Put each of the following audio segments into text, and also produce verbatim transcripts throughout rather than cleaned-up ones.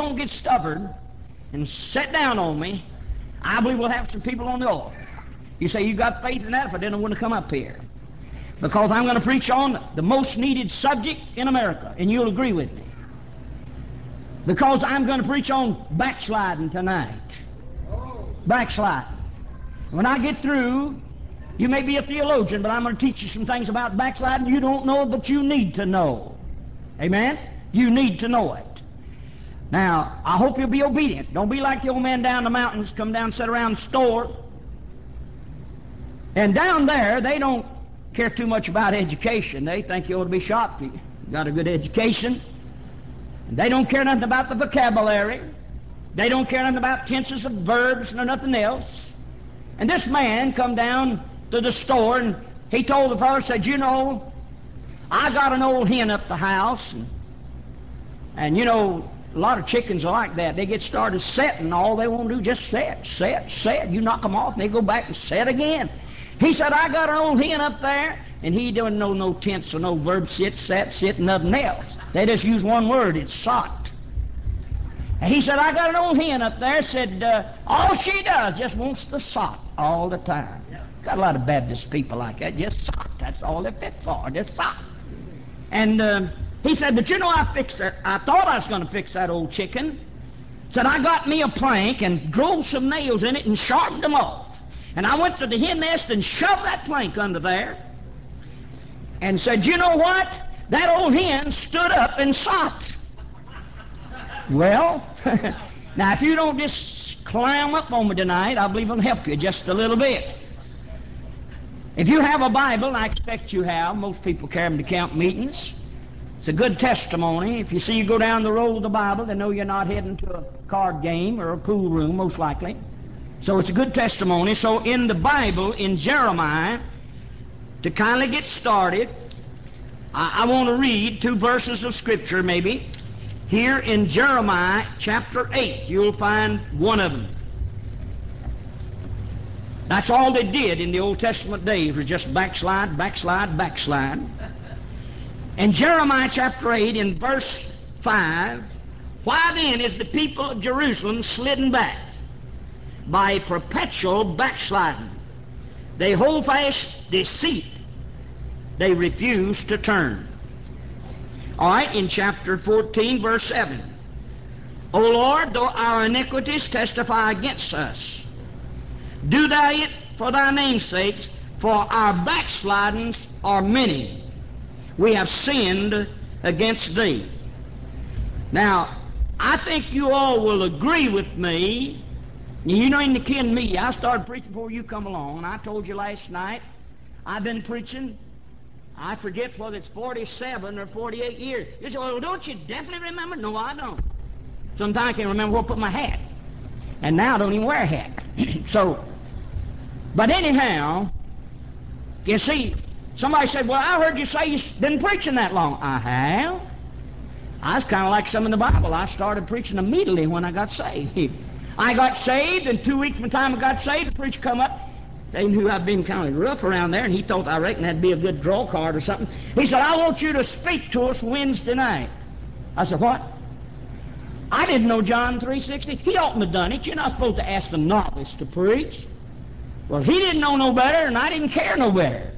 don't get stubborn and sit down on me, I believe we'll have some people on the altar. You say, you got faith in that? If I didn't, I wouldn't have come up here. Because I'm going to preach on the most needed subject in America, and you'll agree with me. Because I'm going to preach on backsliding tonight. Backsliding. When I get through, you may be a theologian, but I'm going to teach you some things about backsliding you don't know, but you need to know. Amen? You need to know it. Now, I hope you'll be obedient. Don't be like the old man down the mountains, come down, sit around the store. And down there, they don't care too much about education. They think you ought to be shocked. You got a good education. And they don't care nothing about the vocabulary. They don't care nothing about tenses of verbs nor nothing else. And this man come down to the store, and he told the fellow, said, you know, I got an old hen up the house, and, and you know, a lot of chickens are like that. They get started setting, all they want to do just set, set, set. You knock them off, and they go back and set again. He said, I got an old hen up there, and he don't know no tense or no verb, sit, set, sit, nothing else. They just use one word, it's sot. And he said, I got an old hen up there, said, uh, all she does just wants the sot all the time. Got a lot of Baptist people like that, just sot. That's all they're fit for, just sot. And uh, he said, but you know, I fixed it. I thought I was going to fix that old chicken. Said, I got me a plank and drove some nails in it and sharpened them off. And I went to the hen nest and shoved that plank under there. And said, you know what? That old hen stood up and sot. Well, now if you don't just climb up on me tonight, I believe it'll help you just a little bit. If you have a Bible, and I expect you have, most people carry them to camp meetings. It's a good testimony. If you see you go down the road with the Bible, they know you're not heading to a card game or a pool room, most likely. So it's a good testimony. So in the Bible, in Jeremiah, to kind of get started, I, I want to read two verses of Scripture maybe. Here in Jeremiah chapter eight, you'll find one of them. That's all they did in the Old Testament days, was just backslide, backslide, backslide. In Jeremiah chapter eight, in verse five, why then is the people of Jerusalem slidden back? By a perpetual backsliding. They hold fast deceit. They refuse to turn. All right, in chapter fourteen, verse seven. O Lord, though our iniquities testify against us, do thou it for thy name's sake, for our backslidings are many. We have sinned against thee. Now, I think you all will agree with me. You know, in the kin me, I started preaching before you come along, and I told you last night, I've been preaching, I forget whether it's forty-seven or forty-eight years. You say, well, don't you definitely remember? No, I don't. Sometimes I can't remember where to put my hat. And now I don't even wear a hat. So, but anyhow, you see, somebody said, well, I heard you say you've been preaching that long. I have. I was kind of like some in the Bible. I started preaching immediately when I got saved. I got saved, and two weeks from the time I got saved, the preacher come up. They knew I'd been kind of rough around there, and he thought, I reckon that'd be a good draw card or something. He said, I want you to speak to us Wednesday night. I said, what? I didn't know John three sixty. He oughtn't have done it. You're not supposed to ask the novice to preach. Well, he didn't know no better, and I didn't care no better.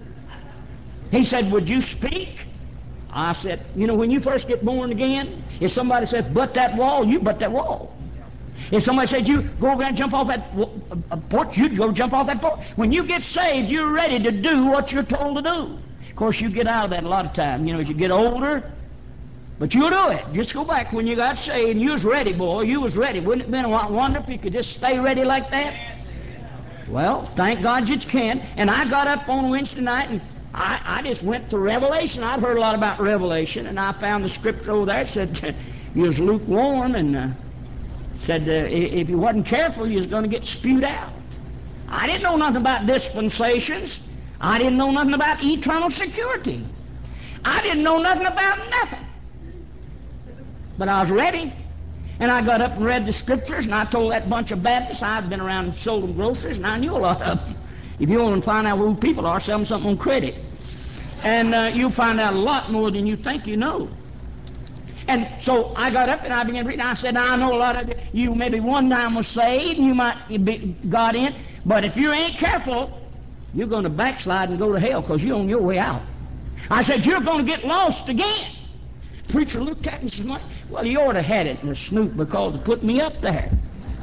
He said, would you speak? I said, you know, when you first get born again, if somebody says, butt that wall, you butt that wall. If somebody says, you go over and jump off that uh, porch, you go jump off that porch. When you get saved, you're ready to do what you're told to do. Of course, you get out of that a lot of time, you know, as you get older. But you'll do it. Just go back when you got saved, and you was ready, boy. You was ready. Wouldn't it have been a wonder if you could just stay ready like that? Well, thank God you can. And I got up on Wednesday night, and I, I just went to Revelation. I'd heard a lot about Revelation, and I found the scripture over there that said you was lukewarm, and uh, said uh, if you wasn't careful, you was going to get spewed out. I didn't know nothing about dispensations. I didn't know nothing about eternal security. I didn't know nothing about nothing. But I was ready. And I got up and read the scriptures, and I told that bunch of Baptists, I'd been around and sold them groceries, and I knew a lot of them. If you want to find out who people are, sell them something on credit. And uh, you'll find out a lot more than you think you know. And so I got up and I began reading. I said, now I know a lot of you maybe one time was saved and you might be got in, but if you ain't careful, you're going to backslide and go to hell because you're on your way out. I said, you're going to get lost again. The preacher looked at me and said, well, you ought to have had it in a snoot because it put me up there.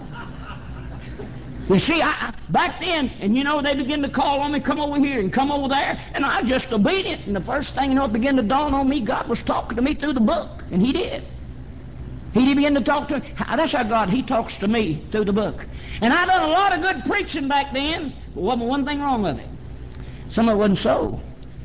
You see, I, I, back then, and you know, they began to call on me, come over here and come over there, and I was just obedient. And the first thing, you know, it began to dawn on me, God was talking to me through the book, and He did. He did begin to talk to me. That's how God, He talks to me through the book. And I done a lot of good preaching back then, but wasn't one thing wrong with it. Some of it wasn't so.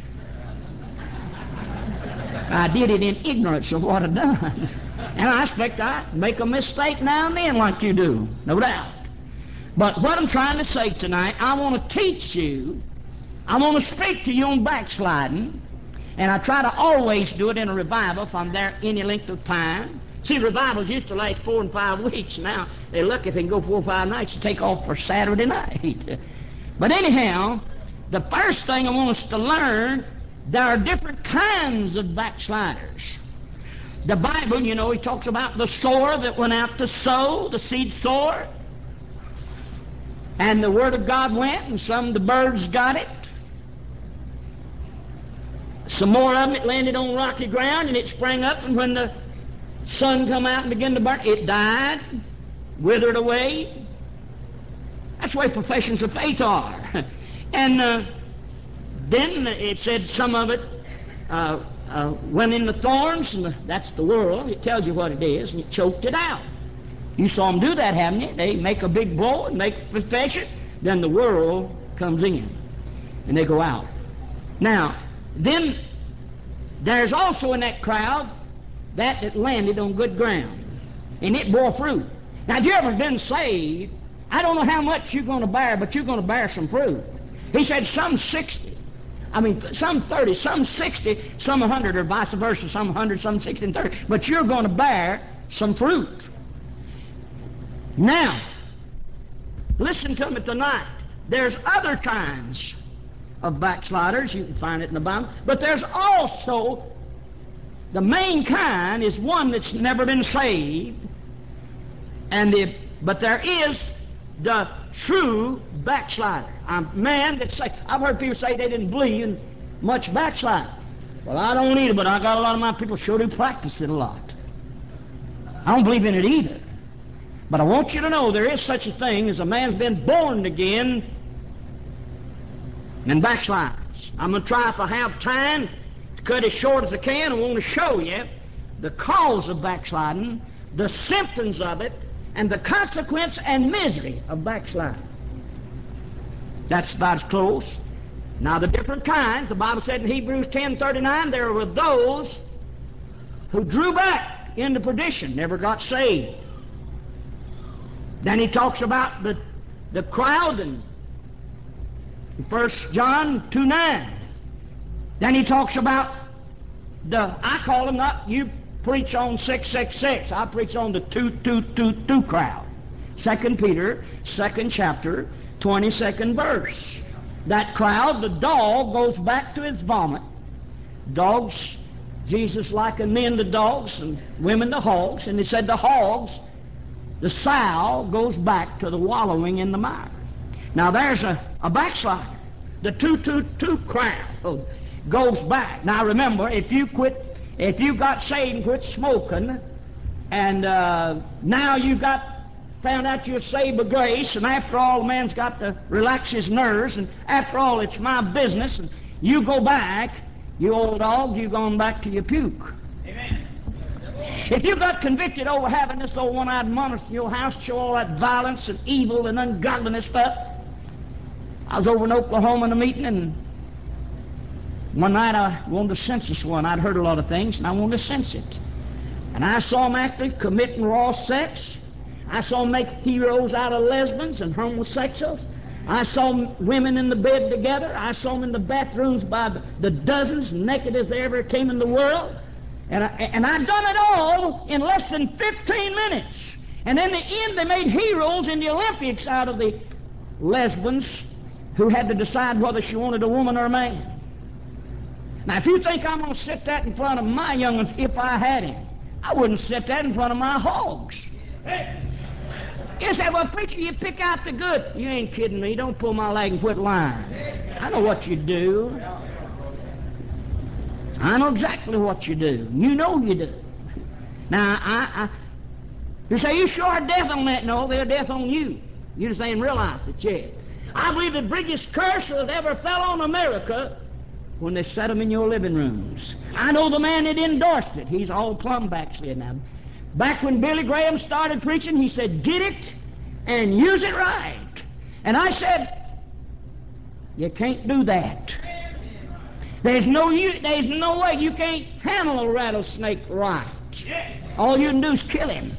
I did it in ignorance of what I'd done. And I expect I make a mistake now and then like you do, no doubt. But what I'm trying to say tonight, I want to teach you, I want to speak to you on backsliding, and I try to always do it in a revival if I'm there any length of time. See, revivals used to last four and five weeks. Now, they're lucky if they can go four or five nights to take off for Saturday night. But anyhow, the first thing I want us to learn, there are different kinds of backsliders. The Bible, you know, He talks about the sower that went out to sow, the seed sower. And the Word of God went, and some of the birds got it. Some more of them, it landed on rocky ground, and it sprang up, and when the sun come out and began to burn, it died, withered away. That's the way professions of faith are. And uh, then it said some of it uh, uh, went in the thorns, and that's the world. It tells you what it is, and it choked it out. You saw them do that, haven't you? They make a big blow and make a profession, then the world comes in, and they go out. Now, then there's also in that crowd that that landed on good ground, and it bore fruit. Now, if you ever been saved, I don't know how much you're going to bear, but you're going to bear some fruit. He said some sixty. I mean, some thirty, some sixty, some one hundred, or vice versa, some one hundred, some sixty and thirty. But you're going to bear some fruit. Now, listen to me tonight. There's other kinds of backsliders. You can find it in the Bible. But there's also, the main kind is one that's never been saved. And the, but there is the true backslider. A man that say, I've heard people say they didn't believe in much backsliding. Well, I don't either, but I got a lot of my people sure do practice it a lot. I don't believe in it either. But I want you to know there is such a thing as a man's been born again and backslides. I'm going to try, if I have time, to cut as short as I can. I want to show you the cause of backsliding, the symptoms of it, and the consequence and misery of backsliding. That's about as close. Now, the different kinds, the Bible said in Hebrews ten thirty-nine, there were those who drew back into perdition, never got saved. Then he talks about the, the crowd in First John two nine. Then he talks about the, I call them not, you preach on six six six, I preach on the two two two two crowd. Second Peter, second chapter, twenty-second verse. That crowd, the dog goes back to his vomit. Dogs, Jesus likened men to dogs and women to hogs, and he said the hogs, the sow goes back to the wallowing in the mire. Now there's a, a backslider. The two two two crowd goes back. Now remember, if you quit, if you got saved and quit smoking, and uh, now you got found out you're saved by grace, and after all, a man's got to relax his nerves, and after all, it's my business, and you go back, you old dog, you're going back to your puke. Amen. If you got convicted over having this old one-eyed monster in your house, show all that violence and evil and ungodliness stuff. I was over in Oklahoma in a meeting, and one night I wanted to census one. I'd heard a lot of things, and I wanted to sense it. And I saw them actually committing raw sex. I saw them make heroes out of lesbians and homosexuals. I saw women in the bed together. I saw them in the bathrooms by the, the dozens, naked as they ever came in the world. And, I, and I'd done it all in less than fifteen minutes. And in the end, they made heroes in the Olympics out of the lesbians who had to decide whether she wanted a woman or a man. Now, if you think I'm going to sit that in front of my young ones, if I had him, I wouldn't sit there in front of my hogs. You say, well, preacher, you pick out the good. You ain't kidding me. Don't pull my leg and quit lying. I know what you do. I know exactly what you do. You know you do. Now, I, I you say, you sure are death on that? No, they're death on you. You just ain't realized it yet. I believe the biggest curse that ever fell on America when they set them in your living rooms. I know the man that endorsed it. He's all plumb backslid now. Back when Billy Graham started preaching, he said, get it and use it right. And I said, you can't do that. There's no, you, there's no way you can't handle a rattlesnake right. All you can do is kill him.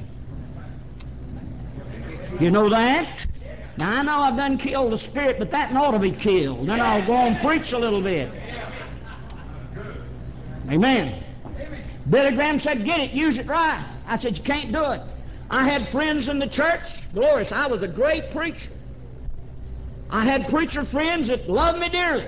You know that? Now, I know I've done killed the spirit, but that ought to be killed. Then I'll go and preach a little bit. Amen. Billy Graham said, get it, use it right. I said, you can't do it. I had friends in the church. Glorious, I was a great preacher. I had preacher friends that loved me dearly.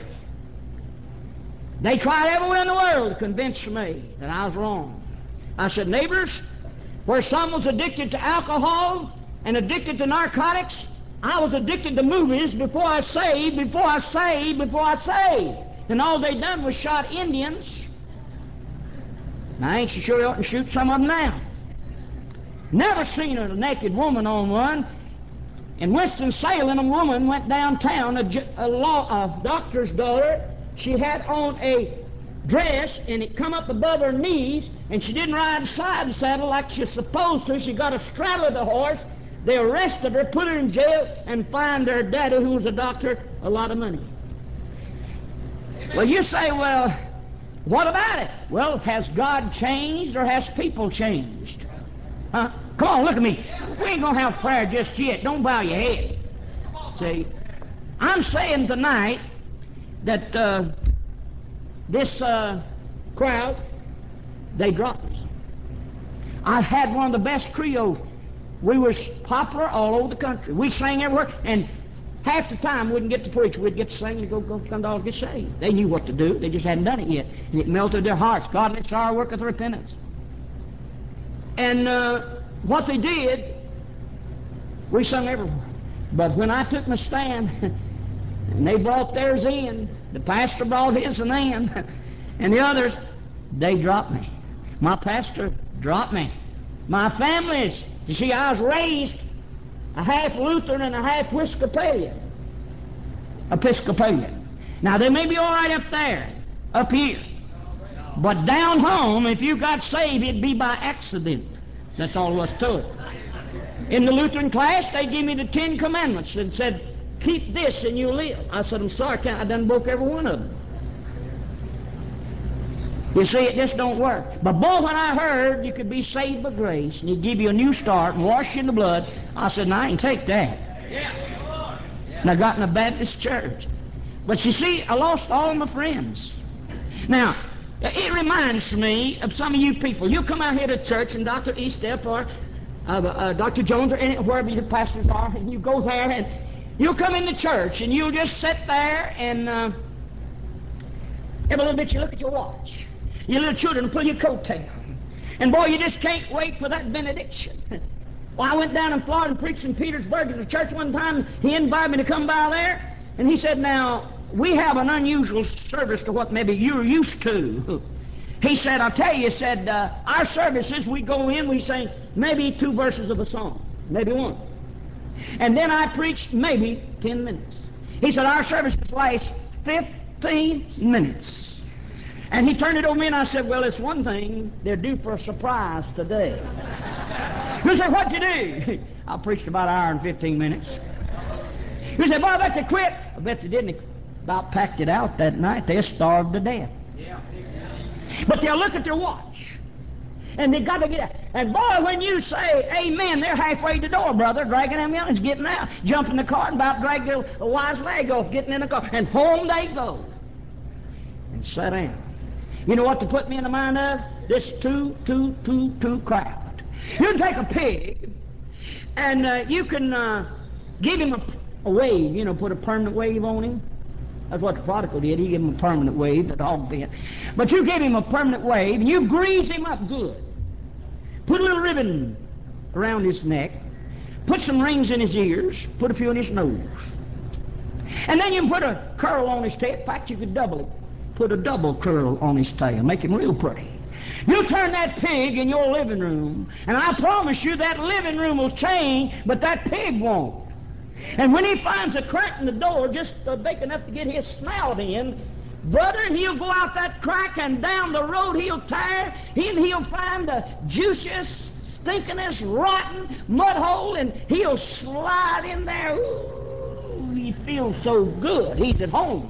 They tried everywhere in the world to convince me that I was wrong. I said, neighbors, where some was addicted to alcohol and addicted to narcotics, I was addicted to movies before I saved, before I saved, before I saved. And all they done was shot Indians. Now, I ain't so sure they ought to shoot some of them now. Never seen a naked woman on one. In Winston-Salem, a woman went downtown, a, a, law, a doctor's daughter. She had on a dress, and it come up above her knees, and she didn't ride side saddle like she's supposed to. She got a straddle of the horse. They arrested her, put her in jail, and fined her daddy, who was a doctor, a lot of money. Amen. Well, you say, well, what about it? Well, has God changed or has people changed? Huh? Come on, look at me. We ain't going to have prayer just yet. Don't bow your head. See, I'm saying tonight that uh, this uh, crowd, they dropped me. I had one of the best trios. We was popular all over the country. We sang everywhere, and half the time we wouldn't get to preach. We'd get to sing and go, go, come to all get saved. They knew what to do. They just hadn't done it yet. And it melted their hearts. God lets our work of repentance. And uh, what they did, we sung everywhere. But when I took my stand, and they brought theirs in, the pastor brought his in, and the others, they dropped me. My pastor dropped me. My families, you see, I was raised a half Lutheran and a half Episcopalian. Episcopalian. Now, they may be all right up there, up here. But down home, if you got saved, it'd be by accident. That's all there was to it. In the Lutheran class, they gave me the Ten Commandments and said, keep this and you'll live. I said, I'm sorry, I can't. I done broke every one of them. You see, it just don't work. But boy, when I heard you could be saved by grace, and he'd give you a new start and wash you in the blood, I said, no, I can take that. And I got in a Baptist church. But you see, I lost all my friends. Now, it reminds me of some of you people. You come out here to church, and Doctor Estep or uh, uh, Doctor Jones or any, wherever your pastors are, and you go there, and you'll come into church, and you'll just sit there, and uh, every little bit you look at your watch. Your little children pull your coat tail. And boy, you just can't wait for that benediction. Well, I went down in Florida and preached in Petersburg at the church one time. He invited me to come by there, and he said, now, we have an unusual service to what maybe you're used to. He said, I'll tell you, he said, uh, our services, we go in, we sing maybe two verses of a song, maybe one. And then I preached maybe ten minutes. He said, our services last fifteen minutes. And he turned it over to me, and I said, well, it's one thing. They're due for a surprise today. He said, what'd you do? I preached about an hour and fifteen minutes. He said, boy, I bet they quit. I bet they didn't. About packed it out that night. They starved to death. Yeah. But they'll look at their watch, and they got to get out. And boy, when you say amen, they're halfway to the door, brother, dragging them youngins, getting out, jumping in the car, and about drag their wise leg off, getting in the car, and home they go. And sat down. You know what to put me in the mind of? This two, two, two, two crowd. You can take a pig, and uh, you can uh, give him a, a wave, you know, put a permanent wave on him. That's what the prodigal did. He gave him a permanent wave, the dog did. But you give him a permanent wave, and you grease him up good. put a little ribbon around his neck, put some rings in his ears, put a few in his nose. And then you can put a curl on his tail. In fact, you could double it. Put a double curl on his tail, make him real pretty. You turn that pig in your living room, and I promise you that living room will change, but that pig won't. And when he finds a crack in the door just uh, big enough to get his snout in, brother, he'll go out that crack, and down the road he'll tire, and he'll find the juiciest, stinkingest, rotten mud hole, and he'll slide in there. Ooh, he feels so good. He's at home.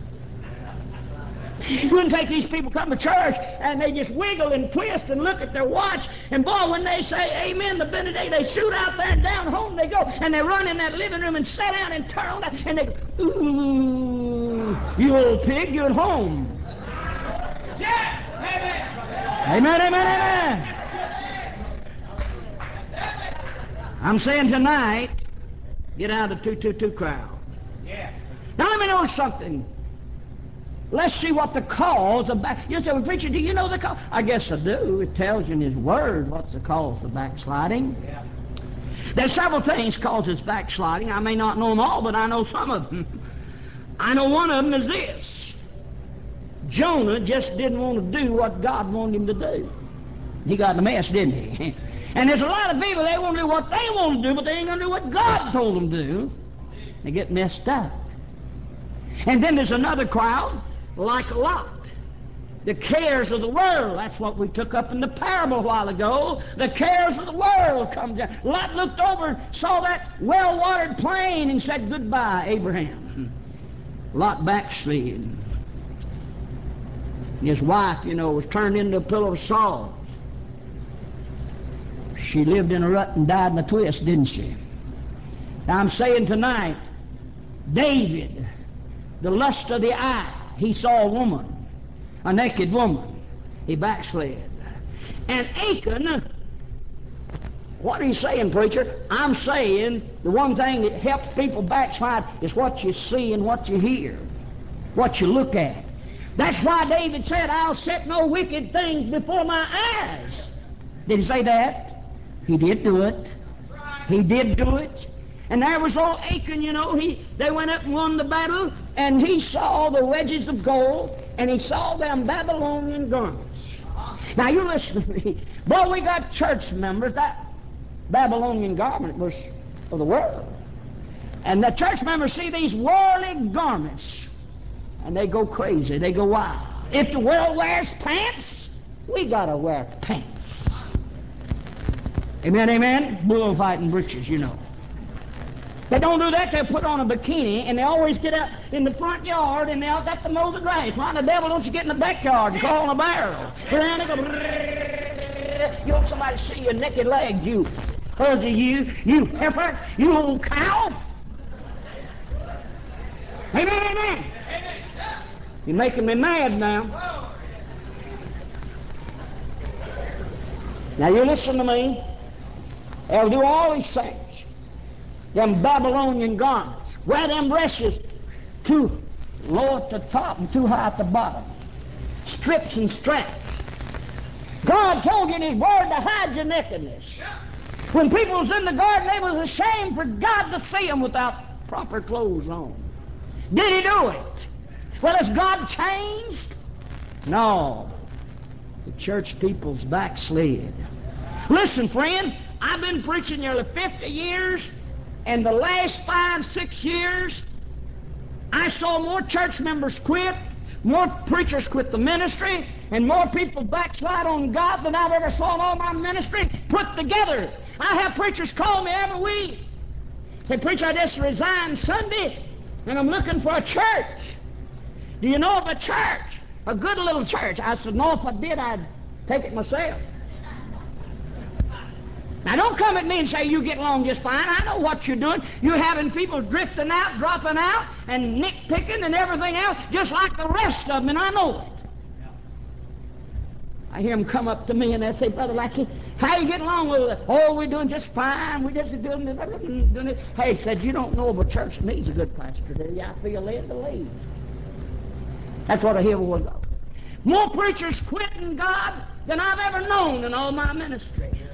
You wouldn't take these people come to church and they just wiggle and twist and look at their watch, and boy, when they say amen, the benedict, they shoot out there and down home they go, and they run in that living room and sit down and turn on that, and they go, ooh, you old pig, you're at home. Yes, amen. Amen, amen, amen. I'm saying tonight, get out of the two two two crowd. Yeah. Now let me know something. Let's see what the cause of back... You say, well, preacher, do you know the cause? I guess I do. It tells you in his word what's the cause of backsliding. Yeah. There's several things causes backsliding. I may not know them all, but I know some of them. I know one of them is this. Jonah just didn't want to do what God wanted him to do. He got in a mess, didn't he? And there's a lot of people, they want to do what they want to do, but they ain't going to do what God told them to do. They get messed up. And then there's another crowd, like Lot. The cares of the world. That's what we took up in the parable a while ago. The cares of the world come down. Lot looked over and saw that well-watered plain and said, goodbye, Abraham. Lot backslid. His wife, you know, was turned into a pillow of salt. She lived in a rut and died in a twist, didn't she? Now I'm saying tonight, David, the lust of the eye, he saw a woman, a naked woman. He backslid. And Achan, what are you saying, preacher? I'm saying the one thing that helps people backslide is what you see and what you hear, what you look at. That's why David said, I'll set no wicked things before my eyes. Did he say that? He did do it. He did do it. And there was old Achan, you know, he they went up and won the battle, and he saw the wedges of gold, and he saw them Babylonian garments. Now you listen to me. Boy, we got church members, that Babylonian garment was of the world. And the church members see these worldly garments, and they go crazy, they go wild. If the world wears pants, we gotta wear pants. Amen, amen? Bullfighting breeches, you know. They don't do that, they'll put on a bikini, and they always get out in the front yard, and they all got to mow the grass. Why the devil don't you get in the backyard and crawl on a barrel? Around and go, you want somebody to see your naked legs, you fuzzy you, you heifer, you old cow. Amen, amen. You're making me mad now. Now you listen to me. They'll do all these things. Them Babylonian garments. Wear them dresses too low at the top and too high at the bottom. Strips and straps. God told you in his word to hide your nakedness. When people was in the garden, they was ashamed for God to see them without proper clothes on. Did he do it? Well, has God changed? No. The church people's backslid. Listen, friend, I've been preaching nearly fifty years, and the last five, six years, I saw more church members quit, more preachers quit the ministry, and more people backslide on God than I've ever saw in all my ministry put together. I have preachers call me every week. Say, preacher, I just resigned Sunday, and I'm looking for a church. Do you know of a church? A good little church. I said, no, if I did, I'd take it myself. Now, don't come at me and say you get along just fine. I know what you're doing. You're having people drifting out, dropping out, and nitpicking and everything else, just like the rest of them, and I know it. I hear them come up to me and they say, Brother Lackey, how you getting along with it? Oh, we're doing just fine. We're just doing it. Doing it. Hey, he said, you don't know of a church that needs a good pastor, do you? I feel led to leave. That's what I hear will go. More preachers quitting God than I've ever known in all my ministry.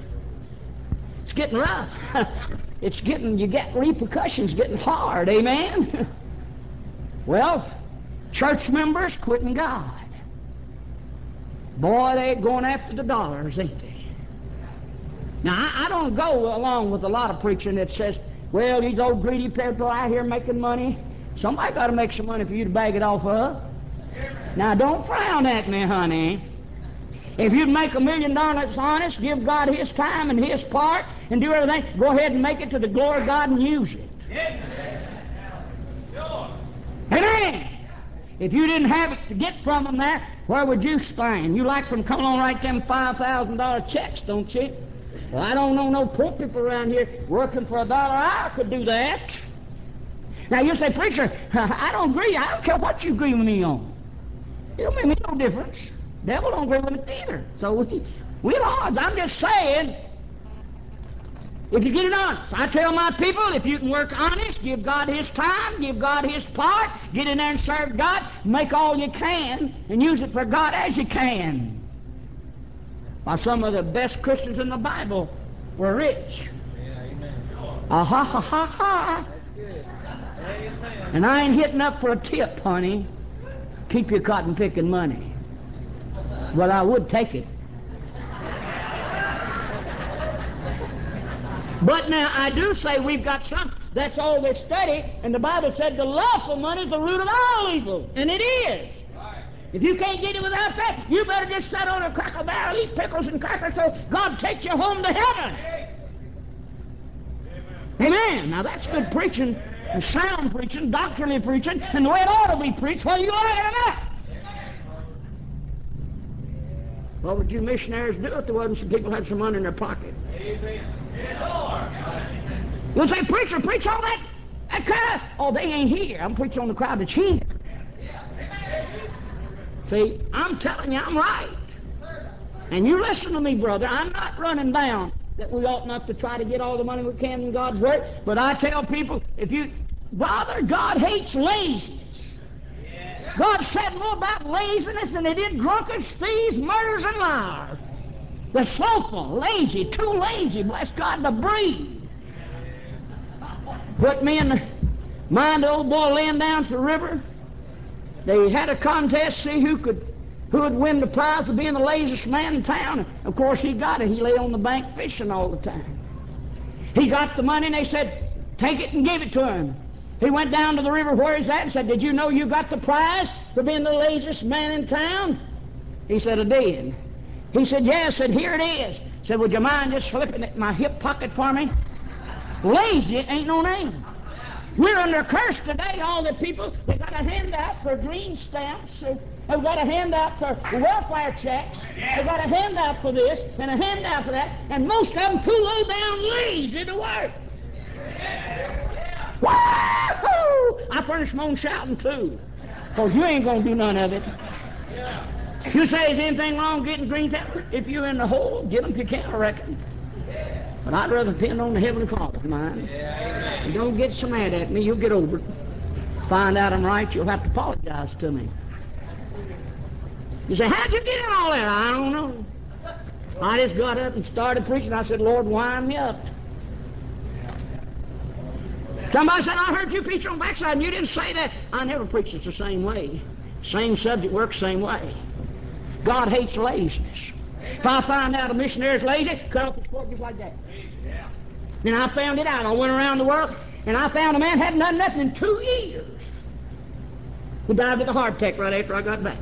It's getting rough. It's getting, you get repercussions getting hard, amen? Well, church members quitting God. Boy, they're going after the dollars, ain't they? Now, I, I don't go along with a lot of preaching that says, well, these old greedy people out here making money. Somebody got to make some money for you to bag it off of. Now, don't frown at me, honey. If you'd make a million dollars honest, give God His time and His part, and do everything, go ahead and make it to the glory of God and use it. Amen. If you didn't have it to get from them there, where would you stand? You like them coming on write them five thousand dollar checks, don't you? Well, I don't know no poor people around here working for a dollar an hour could do that. Now you say, preacher, I don't agree. I don't care what you agree with me on. It don't make me no difference. Devil don't agree with it either. So we, we're odds. I'm just saying, if you get it honest. I tell my people, if you can work honest, give God His time, give God His part, get in there and serve God, make all you can, and use it for God as you can. While some of the best Christians in the Bible were rich. Yeah, amen. Ah ha ha ha ha. That's good. Amen. And I ain't hitting up for a tip, honey. Keep your cotton picking money. Well, I would take it. But now I do say we've got some. That's all they study, and the Bible said the love for money is the root of all evil, and it is. If you can't get it without that, you better just sit on a cracker barrel, eat pickles and crackers, so God take you home to heaven. Amen. Now that's good preaching, and sound preaching, doctrinally preaching, and the way it ought to be preached, whether you like it or not. What would you missionaries do if there wasn't some people who had some money in their pocket? Amen. You'll say, preacher, preach all that, that kind of, oh, they ain't here. I'm preaching on the crowd that's here. See, I'm telling you, I'm right. And you listen to me, brother. I'm not running down that we ought not to try to get all the money we can in God's Word. But I tell people, if you, brother, God hates laziness. God said more about laziness than He did drunkards, thieves, murderers, and liars. The slothful, lazy, too lazy, bless God, to breathe. Put me in the mind of the old boy laying down to the river. They had a contest, see who could who would win the prize for being the laziest man in town. And of course he got it. He lay on the bank fishing all the time. He got the money and they said, take it and give it to him. He went down to the river where he's at and said, did you know you got the prize for being the laziest man in town? He said, I did. He said, yeah. I said, here it is. He said, would you mind just slipping it in my hip pocket for me? Lazy, it ain't no name. We're under curse today, all the people. They got a handout for green stamps. They've got a handout for welfare checks. They got a handout for this and a handout for that. And most of them too low down lazy to work. Woo-hoo! I furnish my own shouting too. Because you ain't going to do none of it. You say, is anything wrong getting green stamps? If you're in the hole, get them if you can, I reckon. But I'd rather depend on the Heavenly Father of mine. Yeah, And don't get so mad at me. You'll get over it. Find out I'm right, you'll have to apologize to me. You say, how'd you get in all that? I don't know. I just got up and started preaching. I said, Lord, wind me up. Somebody said, I heard you preach on backside and you didn't say that. I never preach it the same way. Same subject works same way. God hates laziness. If I find out a missionary's lazy, cut off his foot just like that. Then I found it out. I went around the world, and I found a man hadn't done nothing in two years. He died with a heart attack right after I got back.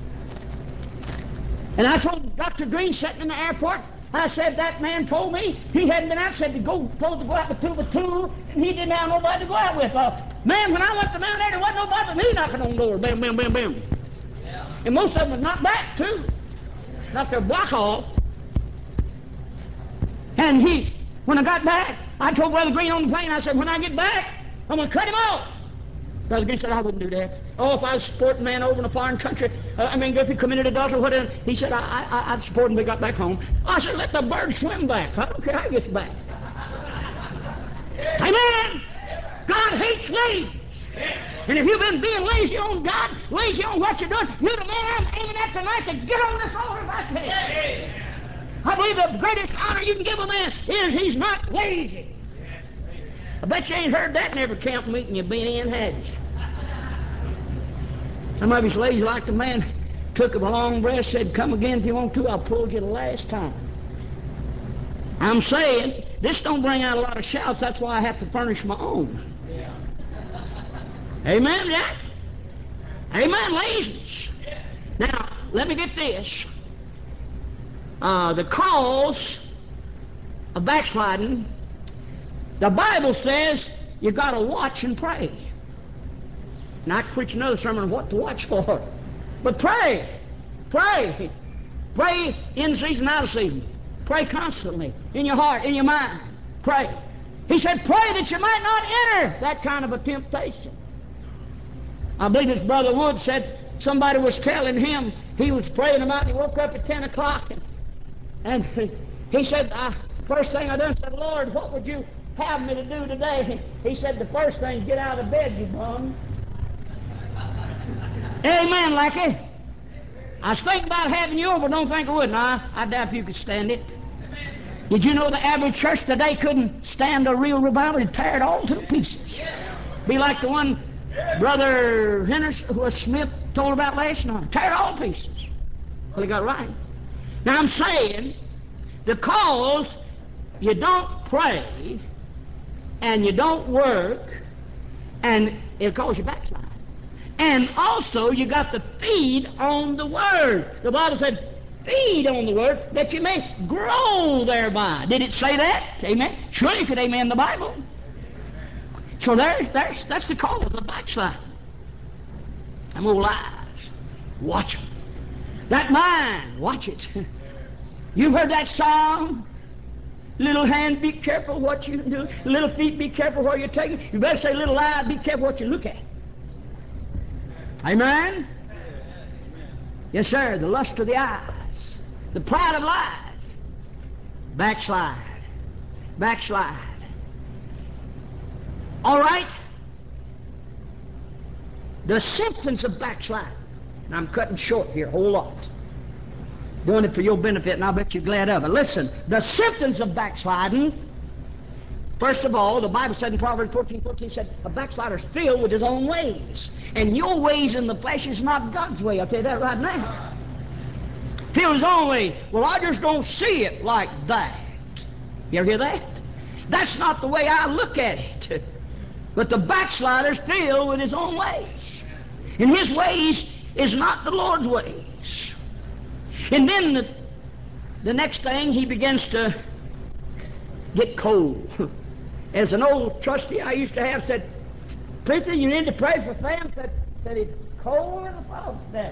And I told Doctor Green sitting in the airport, I said, that man told me he hadn't been out, said to go, supposed to go out with two with two, and he didn't have nobody to go out with. Uh, man, when I went to Mount Airy, there wasn't nobody but me knocking on the door. Bam, bam, bam, bam. And most of them was not back, too. Not their block off. And he, when I got back, I told Brother Green on the plane, I said, when I get back, I'm going to cut him off. Brother Green said, I wouldn't do that. Oh, if I was a sporting man over in a foreign country, uh, I mean, if he committed adultery or whatever, he said, I, I, I'd support him if he got back home. I said, let the bird swim back. I don't care how he gets back. Amen. God hates laziness. And if you've been being lazy on God, lazy on what you're doing, you're the man I'm aiming at tonight to get on this altar if I can. I believe the greatest honor you can give a man is he's not lazy. I bet you ain't heard that in every camp meeting you've been in, had you? Some of you's lazy like the man took a long breath, said, come again if you want to, I'll pull you the last time. I'm saying, this don't bring out a lot of shouts, that's why I have to furnish my own. Yeah. Amen, Jack? Amen, laziness. Now, let me get this. Uh, the cause of backsliding, the Bible says you got to watch and pray. And I preach another sermon on what to watch for. But pray. Pray. Pray in season, out of season. Pray constantly. In your heart, in your mind. Pray. He said, pray that you might not enter that kind of a temptation. I believe his brother Wood said somebody was telling him he was praying about it. He woke up at ten o'clock and, and he said, I, first thing I done said, Lord, what would you have me to do today? He said, the first thing, get out of bed, you bum. Amen, Lackey. I was thinking about having you over, don't think I would. No, I doubt if you could stand it. Did you know the average church today couldn't stand a real revival? It'd tear it all to pieces. Be like the one Brother Henderson Smith told about last night. Tear it all to pieces. Well, he got it right. Now I'm saying, because you don't pray and you don't work, and it'll cause you backslide. And also, you got to feed on the Word. The Bible said, feed on the Word, that you may grow thereby. Did it say that? Amen. Sure, you could amen the Bible. So there's, there's, that's the cause of backslide. Them old lies. Watch them. That mind, watch it. You've heard that song? Little hand, be careful what you do. Little feet, be careful where you're taking. You better say, little eye, be careful what you look at. Amen? Yes, sir. The lust of the eyes, the pride of life. Backslide. Backslide. All right? The symptoms of backslide. And I'm cutting short here a whole lot. Doing it for your benefit, and I'll bet you're glad of it. Listen, the symptoms of backsliding. First of all, the Bible said in Proverbs fourteen fourteen, said, a backslider's filled with his own ways. And your ways in the flesh is not God's way. I'll tell you that right now. Filled his own ways. Well, I just don't see it like that. You ever hear that? That's not the way I look at it. But the backslider's filled with his own ways. And his ways is not the Lord's ways. And then the, the next thing, he begins to get cold. As an old trustee I used to have said, Preacher, you need to pray for them that, that it's cold in the frogs day.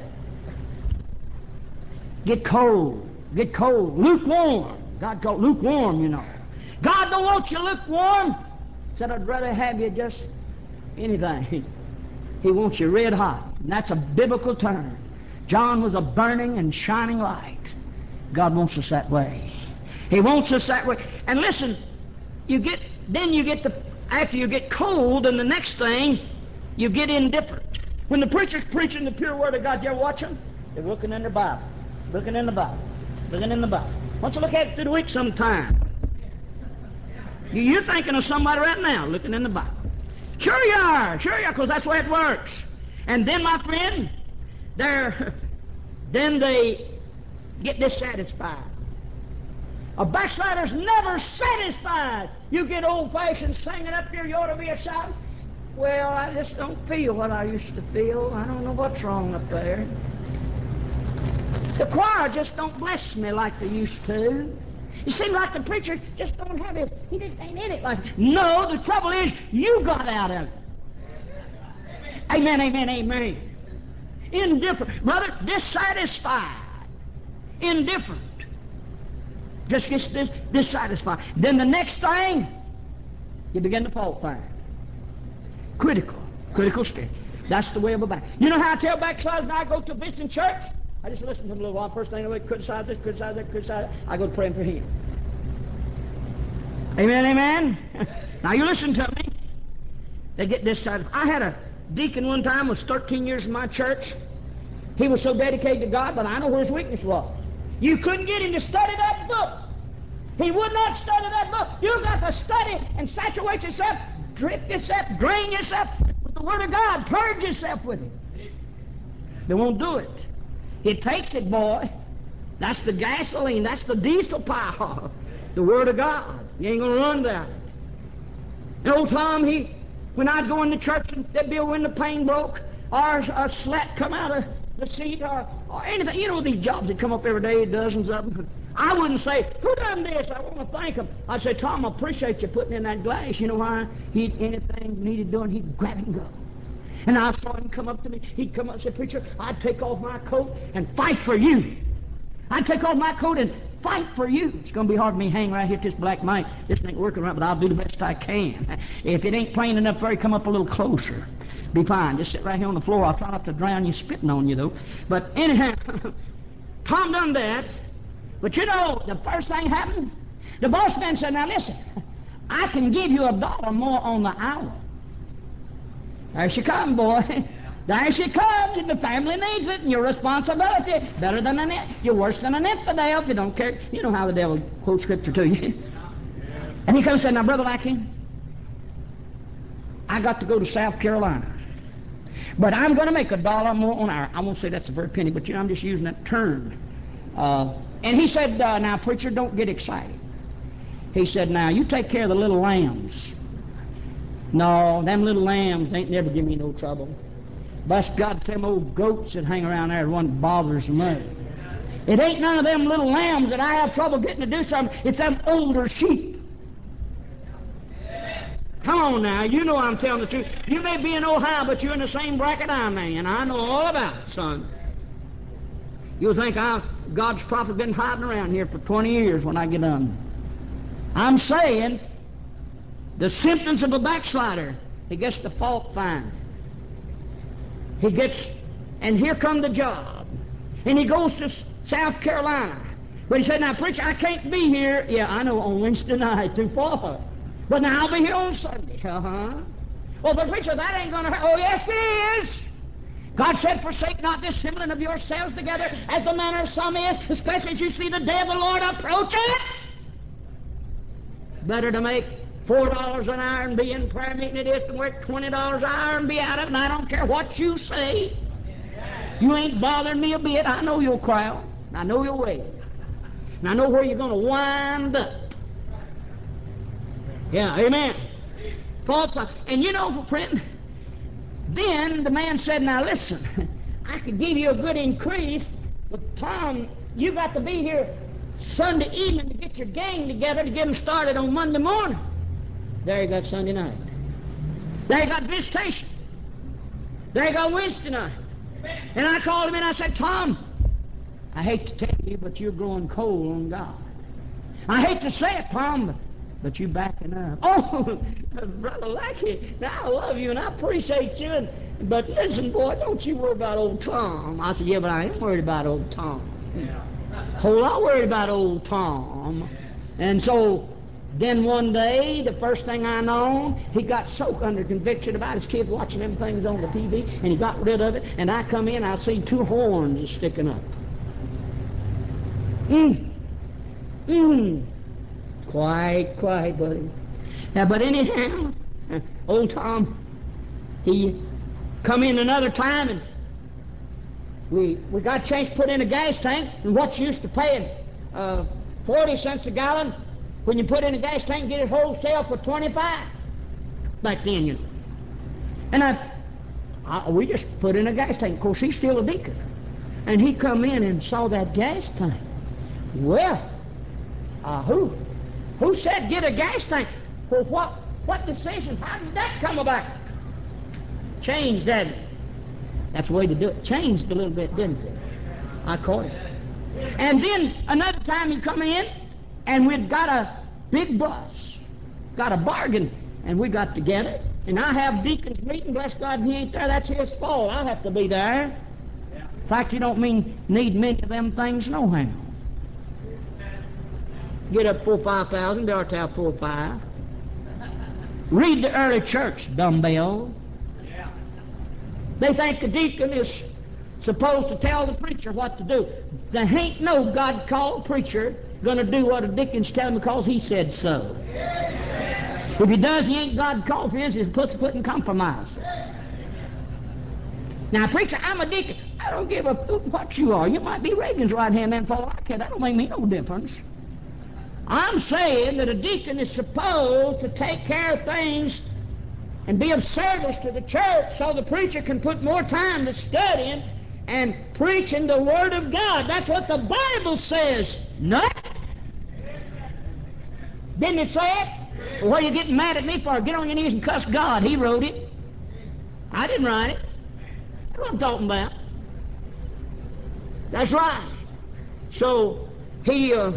Get cold. Get cold. Lukewarm. God called lukewarm, you know. God don't want you lukewarm. Said, I'd rather have you just anything. He wants you red hot. And that's a biblical term. John was a burning and shining light. God wants us that way. He wants us that way. And listen, you get, then you get the, after you get cold, and the next thing, you get indifferent. When the preacher's preaching the pure word of God, you ever watch them? They're looking in their Bible, looking in the Bible, looking in the Bible. Why don't you look at it through the week sometime? You're thinking of somebody right now, looking in the Bible. Sure you are, sure you are, because that's the way it works. And then, my friend, they're, then they get dissatisfied. A backslider's never satisfied. You get old-fashioned singing up here, you ought to be a shouting. Well, I just don't feel what I used to feel. I don't know what's wrong up there. The choir just don't bless me like they used to. It seems like the preacher just don't have it. He just ain't in it like. No, the trouble is you got out of it. Amen, amen, amen. Indifferent. Brother, dissatisfied. Indifferent. Just gets dis- dissatisfied. Then the next thing, you begin to fault find. Critical. Critical state. That's the way of a back. You know how I tell backsliders when I go to a visiting church? I just listen to them a little while. First thing I criticize this, criticize that, criticize that. I go to praying for him. Amen, amen. Now you listen to me. They get dissatisfied. I had a deacon one time, was thirteen years in my church. He was so dedicated to God, but I know where his weakness was. You couldn't get him to study that book. He would not study that book. You've got to study and saturate yourself, drip yourself, drain yourself with the Word of God. Purge yourself with it. They won't do it. It takes it, boy. That's the gasoline. That's the diesel power. The Word of God. You ain't going to run that. And old Tom, he, when I'd go into church and there'd be a window pane broke, or a slat come out of the seat, or, or anything. You know these jobs that come up every day, dozens of them. I wouldn't say, who done this? I want to thank him. I'd say, Tom, I appreciate you putting in that glass. You know why? He'd, anything needed doing, he'd grab it and go. And I saw him come up to me. He'd come up and say, preacher, I'd take off my coat and fight for you. I'd take off my coat and fight for you. It's going to be hard for me to hang right here at this black mic. This ain't working right, but I'll do the best I can. If it ain't plain enough for you, come up a little closer. Be fine. Just sit right here on the floor. I'll try not to drown you spitting on you, though. But anyhow, Tom done that. But you know, the first thing happened, the boss man said, now listen, I can give you a dollar more on the hour. There she come, boy. There she comes, and the family needs it, and your responsibility. Better than an You're worse than an infidel if you don't care. You know how the devil quotes scripture to you. And he comes and said, now, Brother Lackey, I got to go to South Carolina. But I'm going to make a dollar more on hour. I won't say that's a very penny, but you know, I'm just using that term. Uh, and he said, uh, now, preacher, don't get excited. He said, now, you take care of the little lambs. No, them little lambs ain't never give me no trouble. Bless God, them old goats that hang around there, one bothers me. It ain't none of them little lambs that I have trouble getting to do something. It's them older sheep. Come on now, you know I'm telling the truth. You may be in Ohio, but you're in the same bracket I'm in. I know all about it, son. You'll think I, God's prophet been hiding around here for twenty years when I get done. I'm saying the symptoms of a backslider, he gets the fault find. He gets, and here come the job. And he goes to South Carolina. But he said, now, preacher, I can't be here. Yeah, I know, on Wednesday night, too far. But now I'll be here on Sunday. Uh-huh. Well, but preacher, that ain't going to hurt. Oh, yes, it is. God said, forsake not this assembling of yourselves together, as the manner of some is, especially as you see the day of the Lord approaching. Better to make four dollars an hour and be in prayer meeting it is to work twenty dollars an hour and be out of it, and I don't care what you say. You ain't bothering me a bit. I know your crowd. I know your way. And I know where you're going to wind up. Yeah, amen. False. And you know, friend, then the man said, now listen, I could give you a good increase, but Tom, you got to be here Sunday evening to get your gang together to get them started on Monday morning. There you got Sunday night. There you got visitation. There you got Wednesday night. And I called him and I said, Tom, I hate to tell you, but you're growing cold on God. I hate to say it, Tom, but, but you're backing up. Oh, Brother Lackey, now I love you and I appreciate you, and, but listen, boy, don't you worry about old Tom. I said, yeah, but I ain't worried about old Tom. A whole lot worried about old Tom. And so then one day, the first thing I know, he got so under conviction about his kid watching them things on the T V, and he got rid of it, and I come in, I see two horns sticking up. Mm. Mm. Quiet, quiet, buddy. Now, but anyhow, old Tom, he come in another time, and we we got a chance to put in a gas tank, and what's used to paying uh, forty cents a gallon, when you put in a gas tank and get it wholesale for twenty-five. Back then, you know. And I, I, we just put in a gas tank. Of course, he's still a deacon. And he come in and saw that gas tank. Well, uh, who who said get a gas tank? Well, what, what decision? How did that come about? Changed, didn't it? That's the way to do it. Changed a little bit, didn't it? I caught it. And then another time he come in, and we'd got a big bus, got a bargain, and we got together. And I have deacons meeting. Bless God, if he ain't there, that's his fault. I'll have to be there. In fact, you don't mean need many of them things no how. Get up four or five thousand, they ought to have four or five. Read the early church, dumbbell. They think the deacon is supposed to tell the preacher what to do. There ain't no God-called preacher going to do what a deacon's telling him because he said so. If he does, he ain't God-called for his. He puts a foot in compromise. Now, preacher, I'm a deacon. I don't give a hoot what you are. You might be Reagan's right-hand man for all I care. That don't make me no difference. I'm saying that a deacon is supposed to take care of things and be of service to the church so the preacher can put more time to studying and preaching the Word of God. That's what the Bible says. No? Didn't it say it? Well, what are you getting mad at me for? Get on your knees and cuss God. He wrote it. I didn't write it. That's what I'm talking about. That's right. So, he, uh,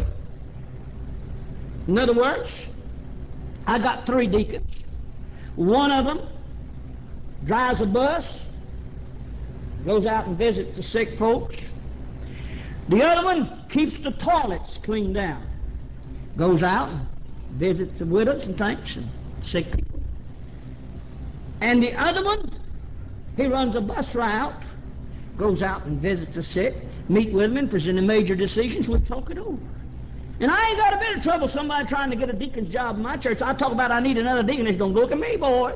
in other words, I got three deacons. One of them drives a bus, goes out and visits the sick folks. The other one keeps the toilets cleaned out, goes out and visits the widows and things and sick people. And the other one, he runs a bus route, goes out and visits the sick, meet with them, and present major decisions. We talk it over. And I ain't got a bit of trouble with somebody trying to get a deacon's job in my church. I talk about I need another deacon. They don't look at me, boy.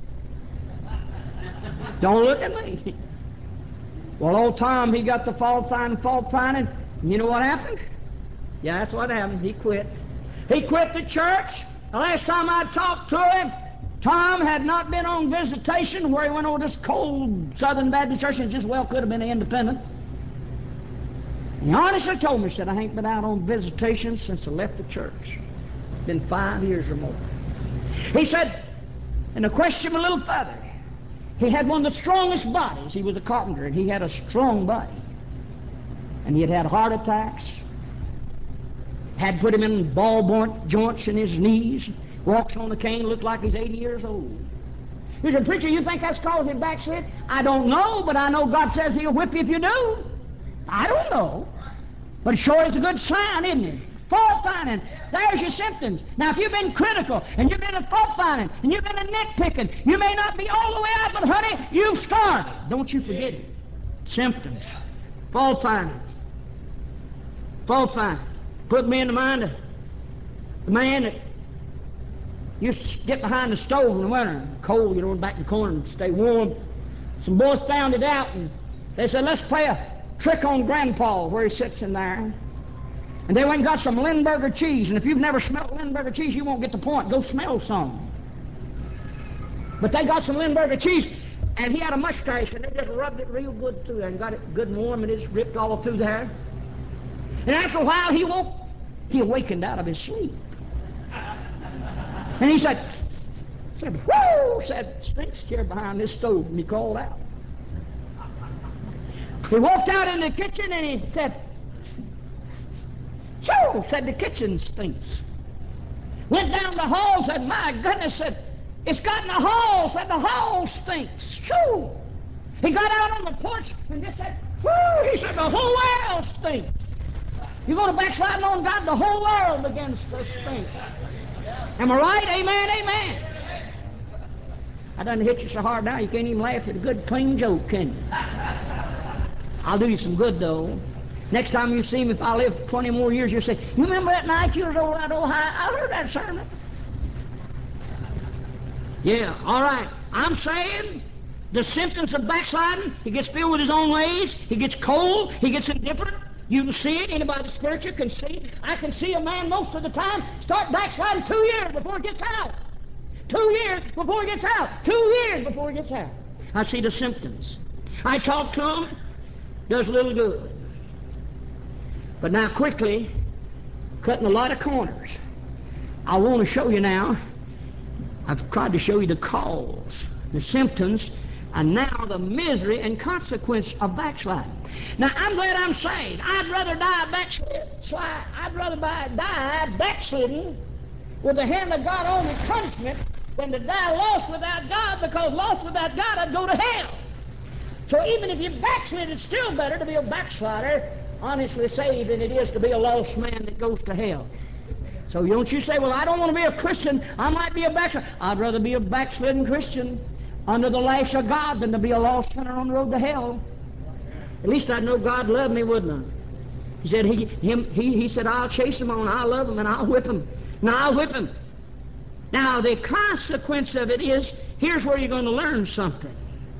Don't look at me. Well, old Tom, he got the fault finding, fault finding. And you know what happened? Yeah, that's what happened. He quit. He quit the church. The last time I talked to him, Tom had not been on visitation where he went over this cold Southern Baptist church and just well could have been independent. He honestly told me, he said, I ain't been out on visitation since I left the church. It's been five years or more. He said, and to question him a little further, he had one of the strongest bodies. He was a carpenter, and he had a strong body. And he had had heart attacks, had put him in ball joints in his knees, walks on the cane, looked like he's eighty years old. He said, preacher, you think that's caused him backslid? I don't know, but I know God says he'll whip you if you do. I don't know. But it sure is a good sign, isn't it? Fault finding. There's your symptoms. Now, if you've been critical, and you've been a fault finding, and you've been a nitpicking, you may not be all the way out, but honey, you've started. Don't you forget it. Symptoms. Fault finding. Fault finding. Put me in the mind of the man that used to get behind the stove in the winter, cold, you know, back in the corner and stay warm. Some boys found it out, and they said, let's play a trick on Grandpa where he sits in there. And they went and got some Lindbergh cheese. And if you've never smelled Lindbergh cheese, you won't get the point. Go smell some. But they got some Lindbergh cheese, and he had a mustache, and they just rubbed it real good through there and got it good and warm, and it just ripped all through there. And after a while, he woke, he awakened out of his sleep. And he said, said, whoo, said, stinks here behind this stove. And he called out. He walked out in the kitchen and he said, shoo, said, the kitchen stinks. Went down the hall, said, my goodness, said, it's got in the hall, said, the hall stinks. Shoo. He got out on the porch and just said, whoo, he said, the whole world stinks. You go to backsliding on God, the whole world begins to stink. Am I right? Amen, amen. I done hit you so hard now you can't even laugh at a good clean joke, can you? I'll do you some good, though. Next time you see me, if I live twenty more years, you'll say, you remember that night you was over at Ohio? I heard that sermon. Yeah, all right. I'm saying the symptoms of backsliding, he gets filled with his own ways, he gets cold, he gets indifferent. You can see it. Anybody spiritual can see it. I can see a man most of the time start backsliding two years before he gets out. Two years before he gets out. Two years before he gets out. I see the symptoms. I talk to him. Does a little good. But now quickly, cutting a lot of corners. I want to show you now, I've tried to show you the cause, the symptoms, and now the misery and consequence of backsliding. Now, I'm glad I'm saved. I'd rather die backslid, slide, I'd rather die, die backsliding with the hand of God on the punishment than to die lost without God, because lost without God, I'd go to hell. So even if you backslid, it's still better to be a backslider, honestly saved, than it is to be a lost man that goes to hell. So don't you say, well, I don't want to be a Christian. I might be a backslider. I'd rather be a backslidden Christian under the lash of God than to be a lost sinner on the road to hell. At least I'd know God loved me, wouldn't I? He said, he, him, he, he said, I'll chase him on, I'll love him, and I'll whip him. Now I'll whip him. Now the consequence of it is, here's where you're going to learn something.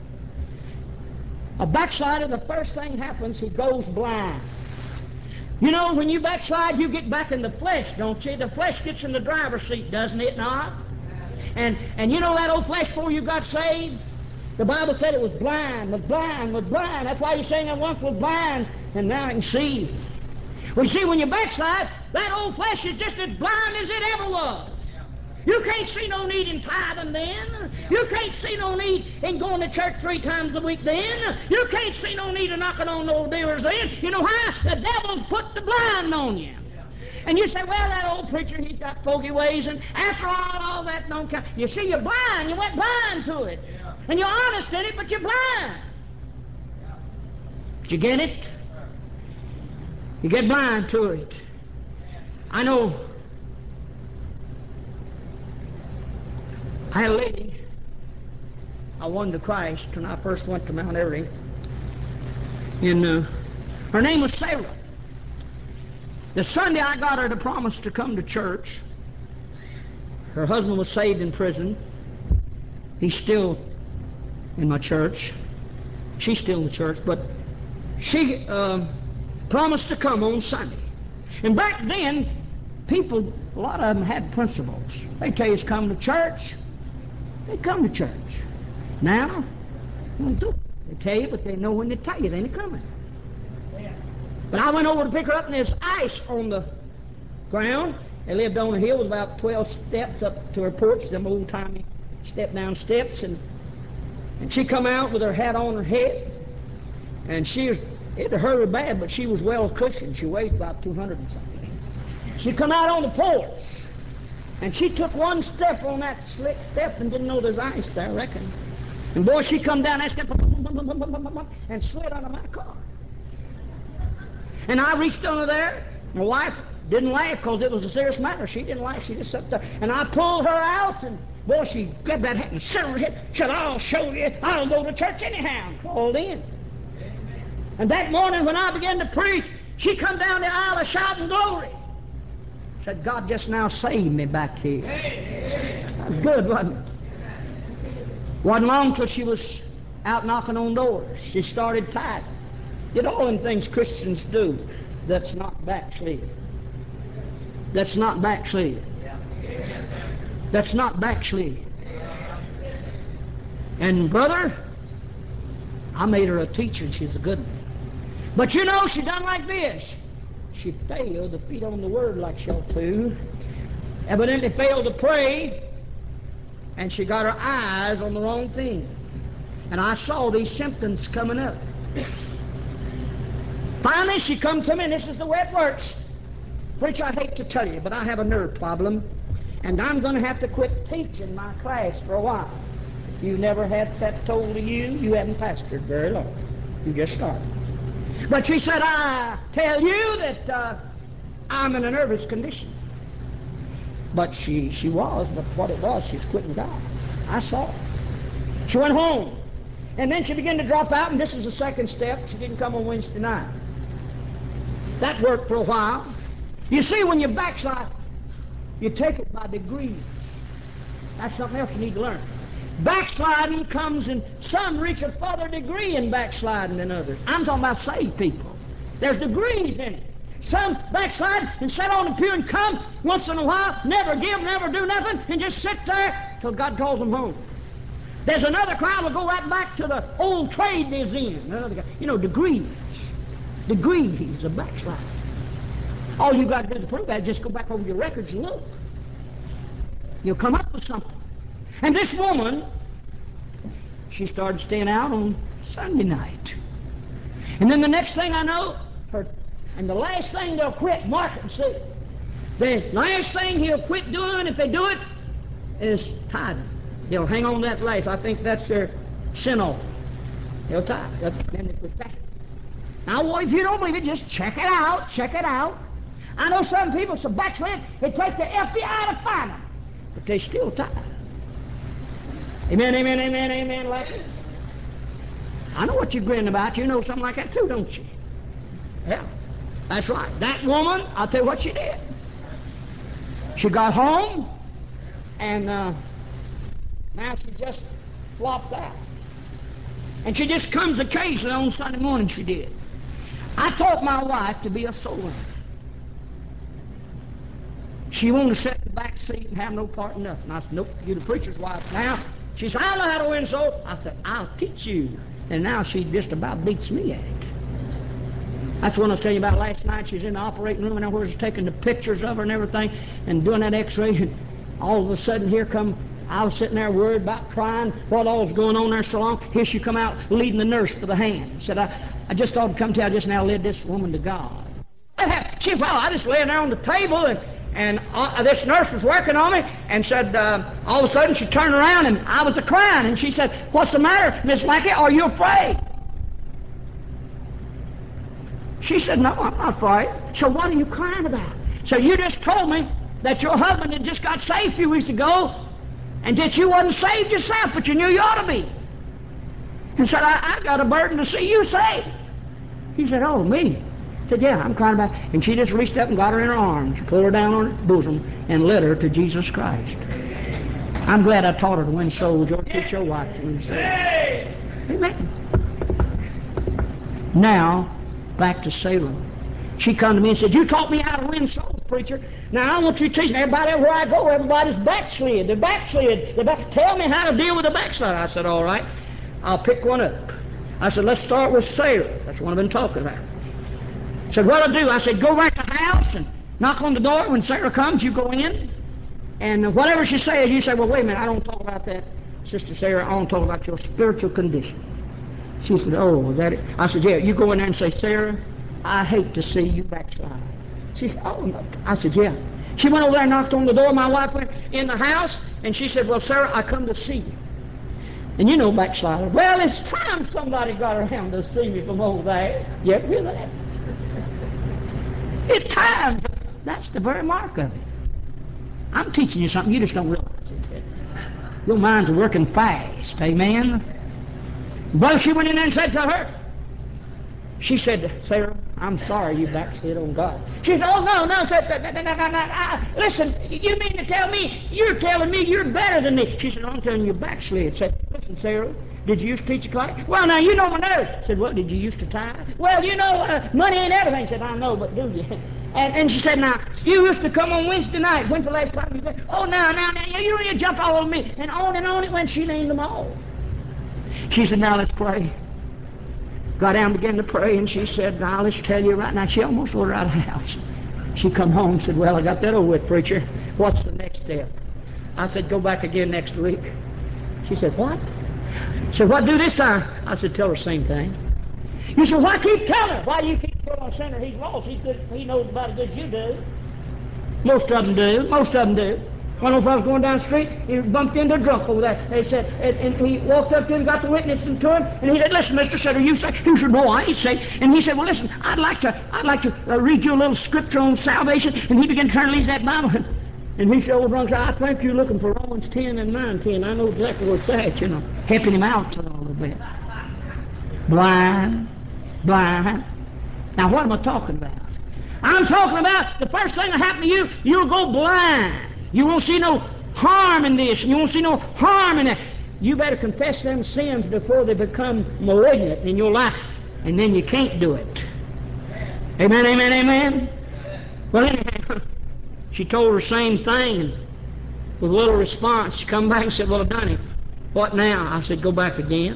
A backslider, the first thing happens, he goes blind. You know, when you backslide, you get back in the flesh, don't you? The flesh gets in the driver's seat, doesn't it not? And, and you know that old flesh before you got saved? The Bible said it was blind, was blind, was blind. That's why you're saying that once was blind, and now I can see. Well, you see, when you backslide, that old flesh is just as blind as it ever was. You can't see no need in tithing then. You can't see no need in going to church three times a week then. You can't see no need in knocking on those doors then. You know why? The devil's put the blind on you. And you say, well, that old preacher, he's got foggy ways, and after all, all that don't count. You see, you're blind. You went blind to it. And you're honest in it, but you're blind. Did you get it? You get blind to it. I know I had a lady I won to Christ when I first went to Mount Airy. And uh, her name was Sarah. The Sunday I got her to promise to come to church. Her husband was saved in prison. He's still in my church. She's still in the church, but she uh, promised to come on Sunday. And back then, people, a lot of them had principles. They tell you to come to church. They come to church. Now, they don't do it. They tell you, but they know when they tell you, they ain't coming. But I went over to pick her up, and there's ice on the ground. They lived on a hill with about twelve steps up to her porch, them old-timey step-down steps, and and she come out with her hat on her head, and she was, it hurt her bad, but she was well cushioned. She weighs about two hundred and something. She come out on the porch, and she took one step on that slick step and didn't know there's ice there, I reckon. And boy, she come down that step and slid under my car. And I reached under there. My wife didn't laugh because it was a serious matter. She didn't laugh. She just sat there. And I pulled her out, and boy, she grabbed that hat and set her head. Said, I'll show you. I'll go to church anyhow. And crawled in. And that morning when I began to preach, she come down the aisle shouting glory. Said, God just now saved me back here. That was good, wasn't it? Wasn't long till she was out knocking on doors. She started tithing. Did all them things Christians do that's not backslid. That's not backslid. That's not backslid. And brother, I made her a teacher, and she's a good one. But you know, she done like this. She failed to feed on the Word like she ought to. Evidently failed to pray, and she got her eyes on the wrong thing. And I saw these symptoms coming up. Finally, she come to me, and this is the way it works. Preacher, I hate to tell you, but I have a nerve problem, and I'm going to have to quit teaching my class for a while. If you've never had that told to you, you haven't pastored very long. You just started. But she said, I tell you that uh, I'm in a nervous condition. But she, she was, but what it was, she's quitting God. I saw it. She went home, and then she began to drop out, and this is the second step. She didn't come on Wednesday night. That worked for a while. You see, when you backslide, you take it by degrees. That's something else you need to learn. Backsliding comes in, some reach a further degree in backsliding than others. I'm talking about saved people. There's degrees in it. Some backslide and sit on the pew and come once in a while, never give, never do nothing, and just sit there till God calls them home. There's another crowd will go right back to the old trade they're in. Another guy, you know, degrees. Degrees of backsliding. All you got to do to prove that is just go back over your records and look. You'll come up with something. And this woman, she started staying out on Sunday night. And then the next thing I know, her, and the last thing they'll quit, mark it and see. The last thing he'll quit doing, if they do it, is tithing. They'll hang on that last. I think that's their sin offering. They'll tithe. Then they quit that. Now, well, if you don't believe it, just check it out. Check it out. I know some people, some backslid, it takes the F B I to find them. But they still tithe. Amen, amen, amen, amen, like it. I know what you're grinning about. You know something like that too, don't you? Yeah, that's right. That woman, I'll tell you what she did. She got home, and uh, now she just flopped out. And she just comes occasionally on Sunday morning, she did. I taught my wife to be a soul winner. She wanted to sit in the back seat and have no part in nothing. I said, nope, you're the preacher's wife now. She said, I know how to win souls. I said, I'll teach you. And now she just about beats me at it. That's what I was telling you about last night. She was in the operating room and I was taking the pictures of her and everything and doing that x-ray. And all of a sudden here come, I was sitting there worried about crying, what all was going on there so long. Here she come out leading the nurse to the hand. Said, I, I just thought to come tell you, I just now led this woman to God. She, well, I just lay there on the table and And uh, this nurse was working on me and said, uh, all of a sudden she turned around and I was a-crying. And she said, what's the matter, Miss Lackey? Are you afraid? She said, no, I'm not afraid. So what are you crying about? So you just told me that your husband had just got saved a few weeks ago and that you wasn't saved yourself, but you knew you ought to be. And said, I, I got a burden to see you saved. He said, oh, me? I said, yeah, I'm crying about it. And she just reached up and got her in her arms. She pulled her down on her bosom and led her to Jesus Christ. I'm glad I taught her to win souls. You'll teach your wife to win souls. Amen. Now, back to Salem. She come to me and said, you taught me how to win souls, preacher. Now, I want you to teach me. Everybody, everywhere I go, everybody's backslid. They're backslid. They're back. Tell me how to deal with a backslider. I said, all right, I'll pick one up. I said, let's start with Sarah. That's what I've been talking about. I said, what'll I do? I said, go right to the house and knock on the door. When Sarah comes, you go in. And whatever she says, you say, well, wait a minute, I don't talk about that, Sister Sarah. I want to talk about your spiritual condition. She said, oh, is that it? I said, yeah, you go in there and say, Sarah, I hate to see you backslide. She said, oh, no. I said, yeah. She went over there and knocked on the door. My wife went in the house, and she said, well, Sarah, I come to see you. And you know backslider. Well, it's time somebody got around to see me from over there. You ever hear that? It's time. That's the very mark of it. I'm teaching you something you just don't realize it. Your mind's working fast. Amen. Well, she went in there and said to her, she said, Sarah, I'm sorry you backslid on God. She said, oh, no, no, no, no, no, no, no. Listen, you mean to tell me, you're telling me you're better than me. She said, I'm telling you, you backslid. Said, listen, Sarah, did you used to teach a class? Well, now, you know my nerve. Said, what, did you used to tithe? Well, you know, uh, money ain't everything. Said, I know, but do you? And, and she said, now, you used to come on Wednesday night. When's the last time you did? Oh, now, now, now, you don't need to jump all over me. And on and on it went. She named them all. She said, now, let's pray. Got down and began to pray, and she said, now, let's tell you right now. She almost ordered out of the house. She come home and said, well, I got that over with, preacher. What's the next step? I said, go back again next week. She said, what? I said, what do this time? I said, tell her the same thing. You said, why keep telling her? Why do you keep telling a sinner he's lost? He's good. He knows about as good as you do. Most of them do. Most of them do. One of them was going down the street, he bumped into a drunk over there. They said, and, and he walked up to him, got the witness to him, and he said, listen, mister, said, are you saved? He said, no, I ain't saved. And he said, well, listen, I'd like to, I'd like to uh, read you a little scripture on salvation. And he began to turn and read that Bible. And he said, old drunk said, I think you're looking for Romans ten and nine ten. I know exactly where it's at, you know, helping him out a little bit. Blind, blind. Now, what am I talking about? I'm talking about the first thing that happened to you, you'll go blind. You won't see no harm in this. You won't see no harm in that. You better confess them sins before they become malignant in your life, and then you can't do it. Amen, amen, amen. Well, anyhow, she told her same thing, and with a little response, she come back and said, well, I've done it. What now? I said, go back again.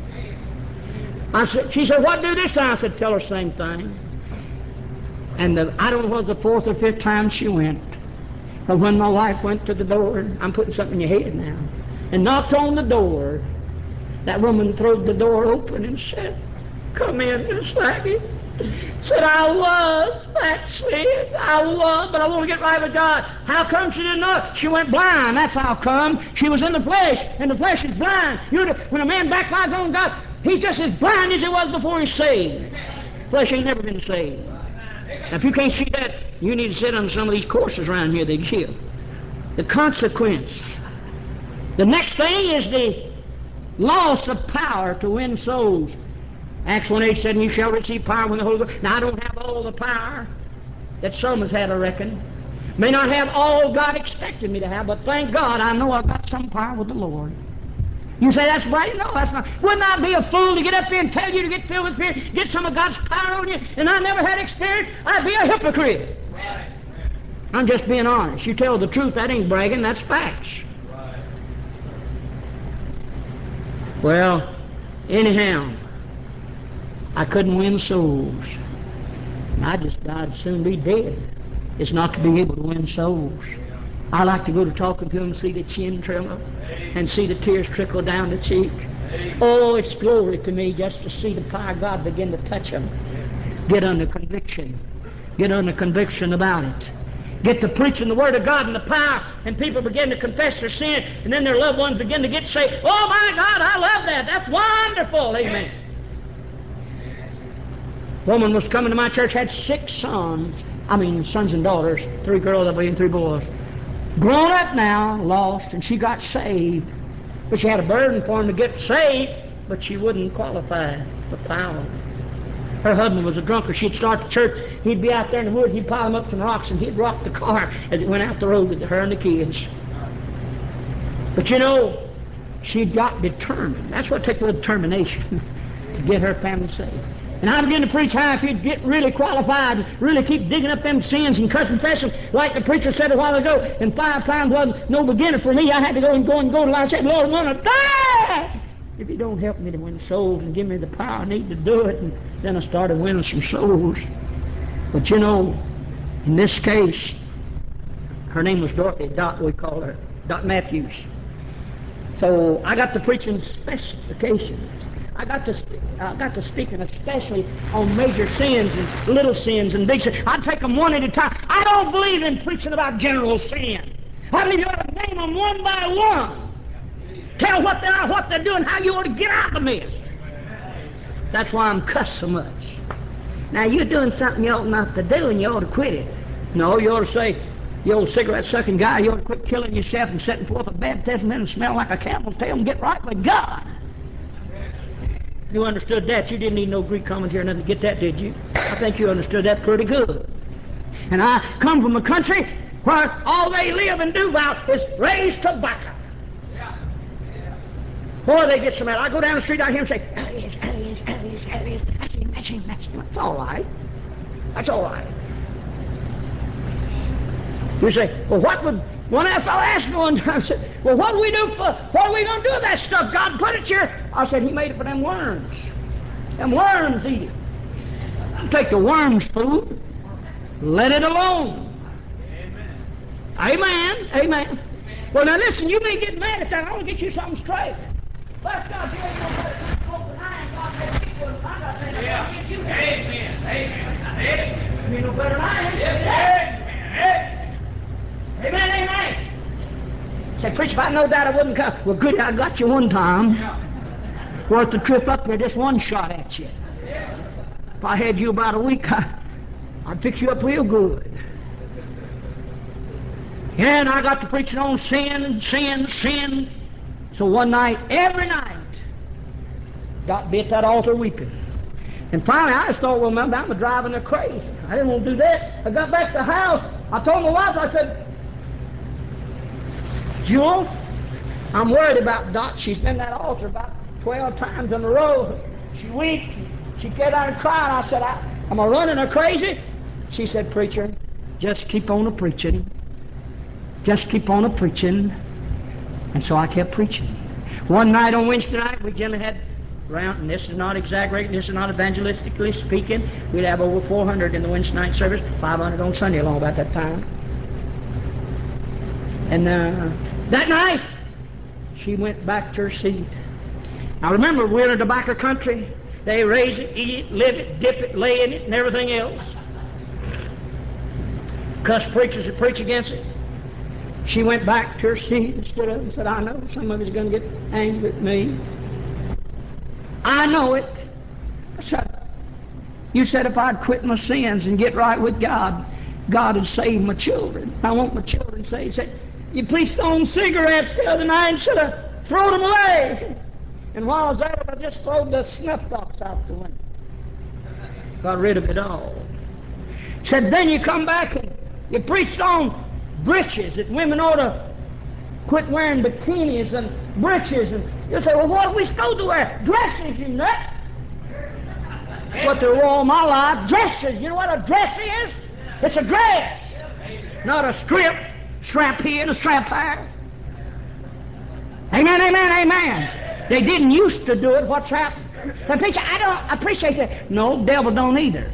I said, she said, what do this time? I said, tell her same thing. And the, I don't know what the fourth or fifth time she went. But when my wife went to the door, I'm putting something in your head now, and knocked on the door, that woman throwed the door open and said, come in, Miss Lackey. Said, I was backslid. I was, but I want to get right with God. How come she didn't know it? She went blind. That's how come. She was in the flesh, and the flesh is blind. You know, when a man backslides on God, he's just as blind as he was before he's saved. Flesh ain't never been saved. Now, if you can't see that, you need to sit on some of these courses around here they give. The consequence. The next thing is the loss of power to win souls. Acts one eight said, "You shall receive power when the Holy Ghost." Now, I don't have all the power that some has had, I reckon. May not have all God expected me to have, but thank God I know I've got some power with the Lord. You say, "That's right." No, that's not. Wouldn't I be a fool to get up here and tell you to get filled with Spirit, get some of God's power on you, and I never had experience? I'd be a hypocrite. Right. I'm just being honest. You tell the truth, that ain't bragging, that's facts. Right. Well, anyhow, I couldn't win souls. I just, I'd soon be dead. It's not to be able to win souls. I like to go to talking to them and see the chin tremble and see the tears trickle down the cheek. Oh, it's glory to me just to see the power of God begin to touch them. Get under conviction. Get under conviction about it. Get to preaching the Word of God and the power, and people begin to confess their sin, and then their loved ones begin to get saved. Oh, my God, I love that. That's wonderful. Amen. Woman was coming to my church, had six sons. I mean, sons and daughters. Three girls, I believe, and three boys. Grown up now, lost, and she got saved. But she had a burden for them to get saved, but she wouldn't qualify for power. Her husband was a drunkard. She'd start the church. He'd be out there in the woods. He'd pile them up some rocks, and he'd rock the car as it went out the road with her and the kids. But you know, she got determined. That's what it takes, a little determination to get her family saved. And I began to preach how if you'd get really qualified and really keep digging up them sins and confess them, like the preacher said a while ago, and five times wasn't no beginner for me. I had to go and go and go till I said, "Lord, I want to die if you don't help me to win souls and give me the power I need to do it." And then I started winning some souls. But you know, in this case, her name was Dorothy, Dot we called her, Dot Matthews. So I got to preaching specifications. I got to speak, I got to speaking especially on major sins and little sins and big sins. I'd take them one at a time. I don't believe in preaching about general sin. I believe you ought to name them one by one. Tell what they are, what they're doing, how you ought to get out of the mess. That's why I'm cussed so much. Now, you're doing something you ought not to do, and you ought to quit it. No, you ought to say, "You old cigarette-sucking guy, you ought to quit killing yourself and setting forth a bad testament and smell like a camel's tail and get right with God." You understood that. You didn't need no Greek commentary or nothing to get that, did you? I think you understood that pretty good. And I come from a country where all they live and do about is raise tobacco. Yeah. Yeah. Boy, they get so mad. I go down the street out here and say, "Alias, alias, alias, alias, that's him, that's him, that's him." That's all right. That's all right. You say, "Well, what would..." One fellow asked me one time, I said, "Well, what do we do for... What are we going to do with that stuff? God put it here." I said, "He made it for them worms. Them worms eat it. Don't take the worms' food. Let it alone." Amen. Amen. Amen. Well, now listen, you may get mad at that. I want to get you something straight. Bless God, if you ain't no better smoke than I am, God said, "People in time, I said, I'm going to get you." Amen. Amen. Amen. You ain't no better than I am. Amen. Amen. Amen, amen. Said, "Preacher, if I know that, I wouldn't come." Well, good, I got you one time. Worth the trip up here, just one shot at you. If I had you about a week, I, I'd fix you up real good. Yeah, and I got to preaching on sin, sin, sin. So one night, every night, got me at that altar weeping. And finally, I just thought, well, man, I'm driving her crazy. I didn't want to do that. I got back to the house. I told my wife, I said, "Jewel, I'm worried about Dot. She's been at that altar about twelve times in a row. She weeps. She get out and crying." I said, I, "Am I running her crazy?" She said, "Preacher, just keep on a-preaching. Just keep on a-preaching." And so I kept preaching. One night on Wednesday night, we generally had around, and this is not exaggerating, this is not evangelistically speaking, we'd have over four hundred in the Wednesday night service, five hundred on Sunday along about that time. And uh, that night, she went back to her seat. Now remember, we're in a tobacco country. They raise it, eat it, live it, dip it, lay in it, and everything else. Cuss preachers that preach against it. She went back to her seat and stood up and said, "I know some of you's going to get angry at me. I know it." I said, "You said if I'd quit my sins and get right with God, God would save my children. I want my children saved." He said, "You preached on cigarettes the other night and should have thrown them away." And while I was at it, I just threw the snuff box out the window. Got rid of it all. Said, then you come back and you preached on breeches, that women ought to quit wearing bikinis and breeches. And you say, well, what are we supposed to wear? Dresses, you nut. What they wore all my life, dresses. You know what a dress is? It's a dress, not a strip, strap here and a strap there. Amen, amen, amen. They didn't used to do it. What's happened? But preacher, I don't appreciate that. No, devil don't either.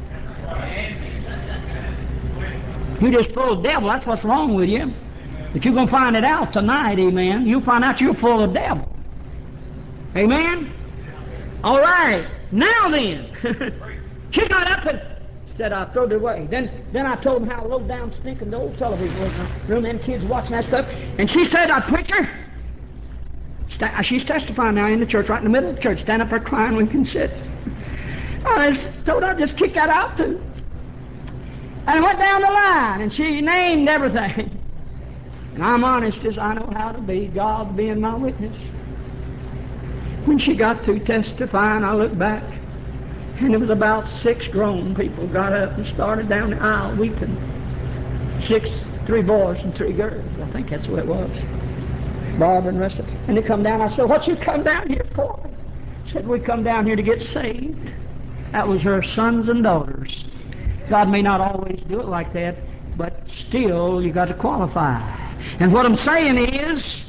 You just full of devil. That's what's wrong with you. But you're going to find it out tonight, amen. You'll find out you're full of devil. Amen? All right. Now then, she got up and said, I threw it away. Then then I told him how low down stinking the old television was in the room, and kids watching that stuff. And she said, I preacher, sta- she's testifying now in the church, right in the middle of the church, stand up there crying when you can sit. I was told I'd just kick that out too. And I went down the line, and she named everything. And I'm honest as I know how to be, God being my witness. When she got through testifying, I looked back, and there was about six grown people got up and started down the aisle weeping. Six, three boys and three girls. I think that's what it was. Barbara and the rest of them. And they come down. I said, what you come down here for? Said, we come down here to get saved. That was her sons and daughters. God may not always do it like that, but still you got to qualify. And what I'm saying is,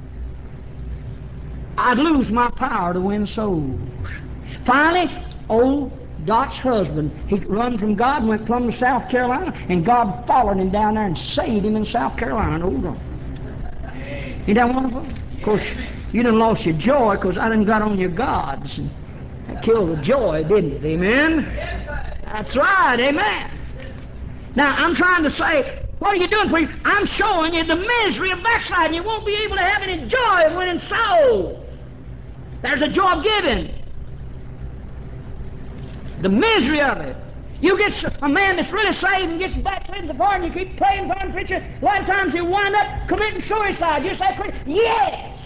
I'd lose my power to win souls. Finally, old Dot's husband, he run from God and went plumb to South Carolina, and God followed him down there and saved him in South Carolina. Hold on. Ain't that wonderful? Of course, you done lost your joy because I done got on your gods. And that killed the joy, didn't it? Amen? That's right, amen. Now, I'm trying to say, what are you doing for you? I'm showing you the misery of backsliding. You won't be able to have any joy of winning souls. There's a joy of giving. The misery of it. You get a man that's really saved and gets backslidden so far, and you keep praying for him, preacher. A lot of times you wind up committing suicide. You say, yes.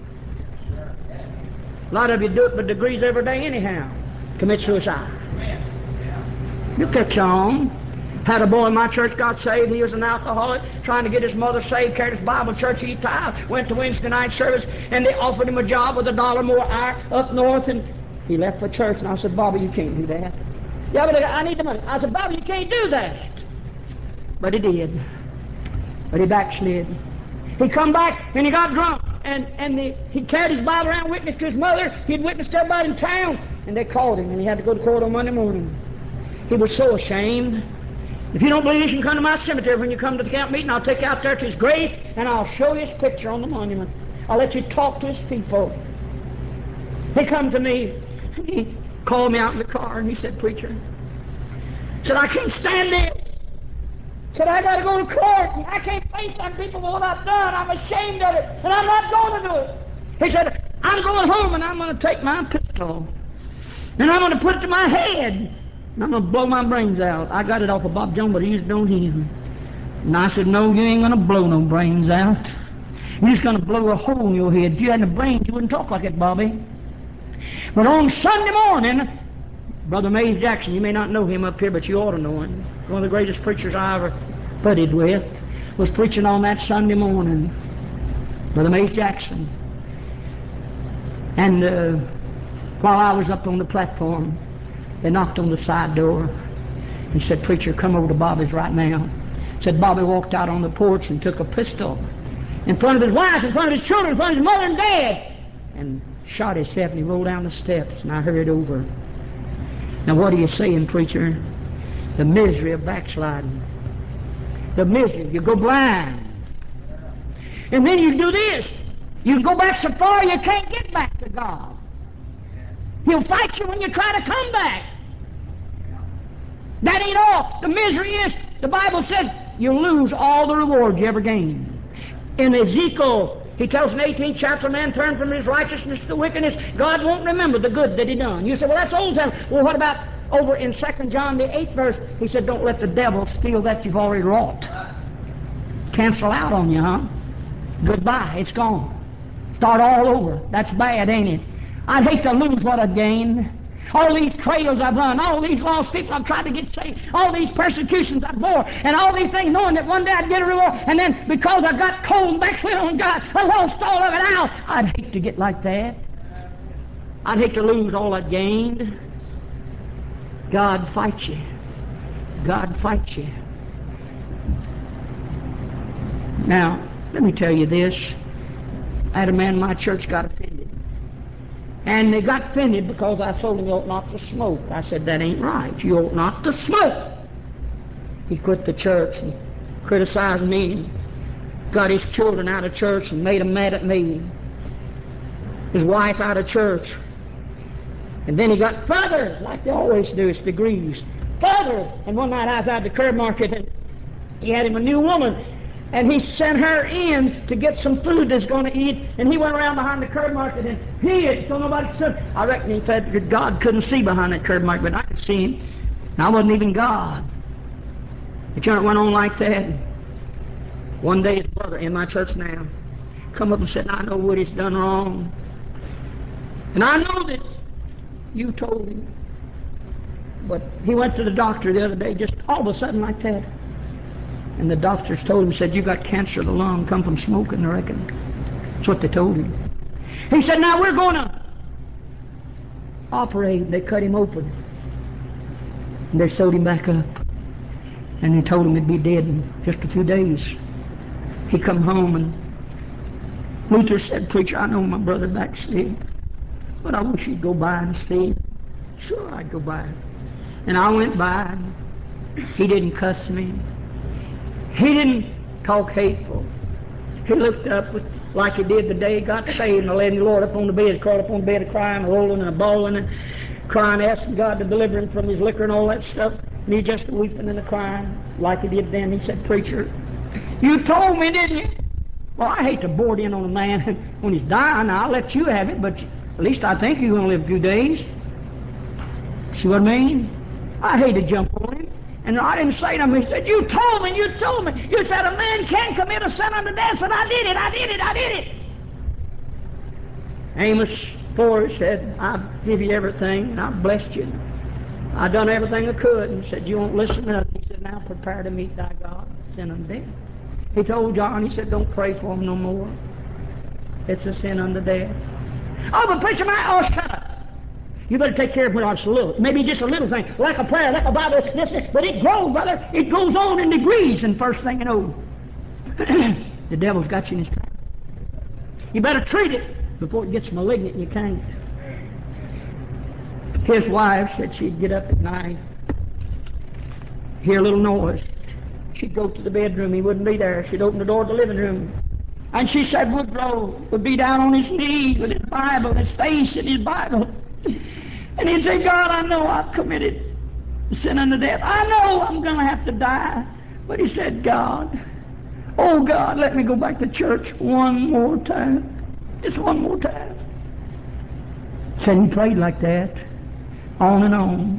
A lot of you do it by degrees every day anyhow. Commit suicide. You catch on. Had a boy in my church got saved. He was an alcoholic, trying to get his mother saved, carried his Bible church. He tithed, went to Wednesday night service, and they offered him a job with a dollar more hour up north, and he left for church. And I said, Bobby, you can't do that. Yeah, but I need the money. I said, Bobby, you can't do that. But he did. But he backslid. He come back and he got drunk, and, and the, he carried his Bible around, witnessed to his mother. He'd witnessed to everybody in town, and they called him, and he had to go to court on Monday morning. He was so ashamed. If you don't believe this, you can come to my cemetery when you come to the camp meeting. I'll take you out there to his grave, and I'll show you his picture on the monument. I'll let you talk to his people. He come to me. He called me out in the car, and he said, preacher, said, I can't stand it. Said, I got to go to court. And I can't face them people for what I've done. I'm ashamed of it, and I'm not going to do it. He said, I'm going home, and I'm going to take my pistol, and I'm going to put it to my head. And I'm going to blow my brains out. I got it off of Bob Jones, but he used it on him. And I said, no, you ain't going to blow no brains out. You're just going to blow a hole in your head. If you had no brains, you wouldn't talk like that, Bobby. But on Sunday morning, Brother Mays Jackson, you may not know him up here, but you ought to know him. One of the greatest preachers I ever buddied with was preaching on that Sunday morning. Brother Mays Jackson. And uh, while I was up on the platform, they knocked on the side door. He said, preacher, come over to Bobby's right now. Said Bobby walked out on the porch and took a pistol in front of his wife, in front of his children, in front of his mother and dad, and shot himself, and he rolled down the steps, and I hurried over. Now what are you saying, preacher? The misery of backsliding. The misery. You go blind. And then you do this. You go back so far you can't get back to God. He'll fight you when you try to come back. That ain't all. The misery is, the Bible said, you'll lose all the rewards you ever gained. In Ezekiel, he tells in the eighteenth chapter, man turn from his righteousness to wickedness. God won't remember the good that he done. You say, well, that's old time. Well, what about over in Second John, the eighth verse? He said, don't let the devil steal that you've already wrought. Cancel out on you, huh? Goodbye. It's gone. Start all over. That's bad, ain't it? I'd hate to lose what I've gained. All these trails I've run, all these lost people I've tried to get saved, all these persecutions I've bore, and all these things knowing that one day I'd get a reward, and then because I got cold and backslid on God, I lost all of it out. I'd hate to get like that. I'd hate to lose all I'd gained. God fights you. God fights you. Now, let me tell you this. I had a man in my church got offended. And they got offended because I told him he ought not to smoke. I said, that ain't right. You ought not to smoke. He quit the church and criticized me and got his children out of church and made them mad at me. His wife out of church. And then he got further, like they always do, it's degrees. Further. And one night I was out at the curb market and he had him a new woman. And he sent her in to get some food that's going to eat. And he went around behind the curb market and hid so nobody could see. I reckon he said that God couldn't see behind that curb market, but I could see him. And I wasn't even God. It went on like that. One day his brother in my church now come up and said, I know what he's done wrong. And I know that you told him. But he went to the doctor the other day just all of a sudden like that. And the doctors told him, said, you got cancer of the lung, come from smoking, I reckon. That's what they told him. He said, now we're going to operate. They cut him open. And they sewed him back up. And they told him he'd be dead in just a few days. He come home and Luther said, preacher, I know my brother backslid, but I wish you'd go by and see him. Sure, I'd go by. And I went by. And he didn't cuss me. He didn't talk hateful. He looked up with, like he did the day he got saved, and I led the Lord up on the bed, crawled up on the bed, crying, rolling, and bawling, and crying, asking God to deliver him from his liquor and all that stuff. And he just weeping and crying like he did then. He said, preacher, you told me, didn't you? Well, I hate to board in on a man when he's dying. I'll let you have it, but at least I think you're going to live a few days. See what I mean? I hate to jump on him. And I didn't say to him, he said, you told me, you told me. You said a man can't commit a sin unto death, and I did it, I did it, I did it. Amos four said, I give you everything, and I blessed you. I done everything I could, and said, you won't listen to nothing. He said, now prepare to meet thy God, sin unto death. He told John, he said, don't pray for him no more. It's a sin unto death. Oh, but preacher, my, oh, shut up. You better take care of it just a little. Maybe just a little thing, like a prayer, like a Bible, this, this. But it grows, brother. It goes on in degrees, and first thing you know, the devil's got you in his trap. You better treat it before it gets malignant, and you can't. His wife said she'd get up at night, hear a little noise. She'd go to the bedroom. He wouldn't be there. She'd open the door to the living room. And she said Woodrow would be down on his knees with his Bible, his face in his Bible. And he'd say, God, I know I've committed sin unto death. I know I'm going to have to die. But he said, God, oh God, let me go back to church one more time. Just one more time. Said he prayed like that, on and on.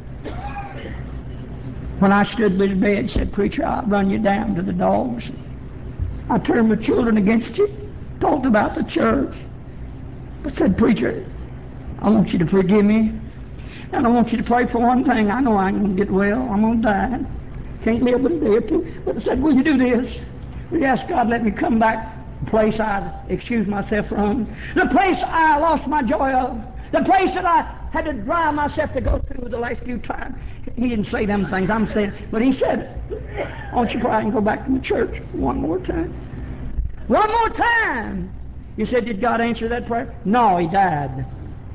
When I stood by his bed, he said, preacher, I'll run you down to the dogs. I turned my children against you, talked about the church. But said, preacher, I want you to forgive me. And I want you to pray for one thing. I know I ain't going to get well. I'm going to die. Can't live but a day or two. But I said, will you do this? Will you ask God let me come back the place I excused myself from? The place I lost my joy of? The place that I had to drive myself to go to the last few times? He didn't say them things I'm saying. But he said, why don't you pray and go back to the church one more time? One more time! You said, did God answer that prayer? No, he died.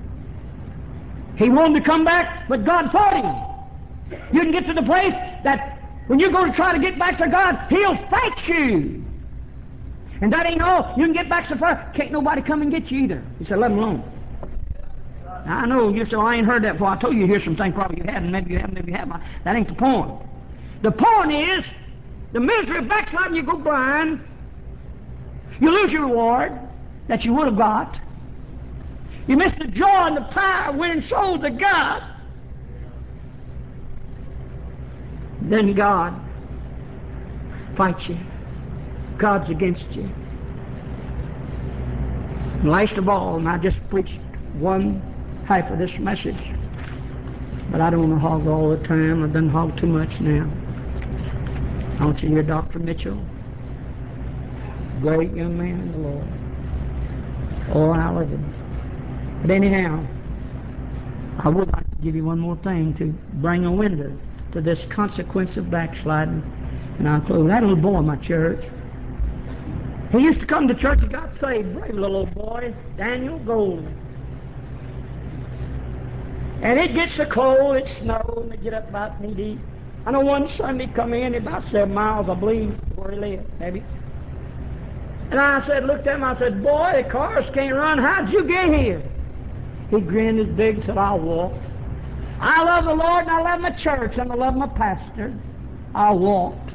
He wanted to come back, but God fought him. You can get to the place that when you go to try to get back to God, he'll fight you. And that ain't all. You can get back so far, can't nobody come and get you either. He said, let him alone. Now, I know you said, well, I ain't heard that before. I told you here's some things probably you hadn't, maybe you haven't, maybe you haven't. That ain't the point. The point is, the misery of backsliding, you go blind, you lose your reward that you would have got. You miss the joy and the power of winning souls to God. Then God fights you. God's against you. And last of all, and I just preached one half of this message. But I don't want to hog all the time. I've done hog too much now. I want you to hear Doctor Mitchell. Great young man in the Lord. Oh, I love him. But anyhow, I would like to give you one more thing to bring a window to this consequence of backsliding. And I'll close. That little boy in my church, he used to come to church and got saved. Brave little old boy, Daniel Golden. And it gets so cold, it snows, and they get up about knee deep. I know one Sunday come in, about seven miles, I believe, where he lived, maybe. And I said, looked at him, I said, boy, the cars can't run. How'd you get here? He grinned as big and said, I walked. I love the Lord, and I love my church, and I love my pastor. I walked.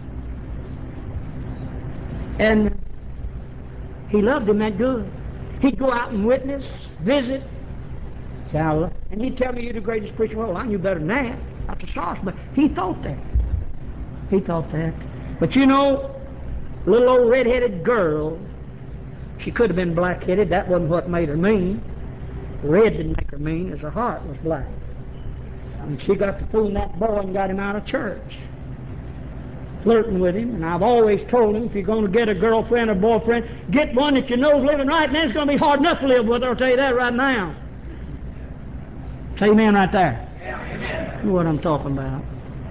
And he loved him that good. He'd go out and witness, visit. Say, I love. And he'd tell me, you're the greatest preacher. Well, I knew better than that. Not the sauce, but he thought that. He thought that. But you know, little old red-headed girl, she could have been black-headed. That wasn't what made her mean. Red didn't make her mean, as her heart was black. And she got to fooling that boy and got him out of church. Flirting with him. And I've always told him, if you're going to get a girlfriend or boyfriend, get one that you know's living right, and then it's going to be hard enough to live with her. I'll tell you that right now. Say amen right there. Amen. You know what I'm talking about.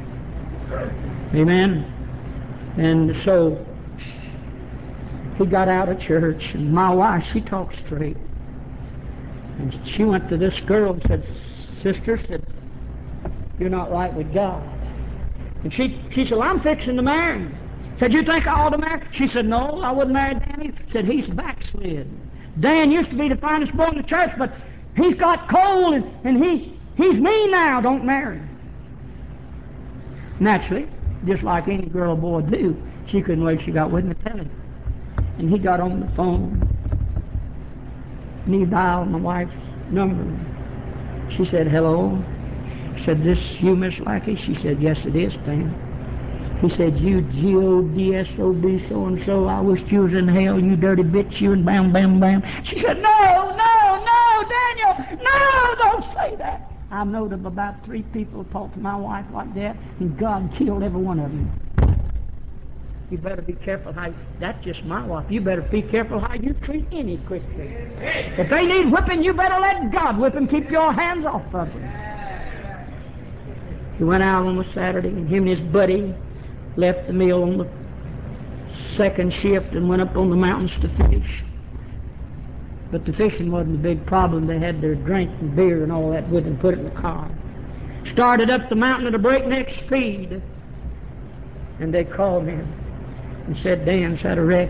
Amen. And so he got out of church, and my wife, she talked straight. And she went to this girl and said, sister, said, you're not right with God. And she, she said, well, I'm fixing to marry him. Said, you think I ought to marry? She said, no, I wouldn't marry Dan. Said, he's backslid. Dan used to be the finest boy in the church, but he's got cold, and, and he he's mean now. Don't marry him. Naturally, just like any girl or boy do, she couldn't wait. She got with me telling him. And he got on the phone, and he dialed my wife's number. She said, hello. I said, this you, Miss Lackey? She said, yes, it is, Pam. He said, you G O D S O B so-and-so, I wished you was in hell, you dirty bitch, you, and bam, bam, bam. She said, no, no, no, Daniel, no, don't say that. I know of about three people talked to my wife like that, and God killed every one of them. You better be careful how, you, that's just my wife, you better be careful how you treat any Christian. If they need whipping, you better let God whip them, keep your hands off of them. He went out on a Saturday, and him and his buddy left the mill on the second shift and went up on the mountains to fish. But the fishing wasn't the big problem. They had their drink and beer and all that with them, put it in the car. Started up the mountain at a breakneck speed. And they called him and said, Dan's had a wreck.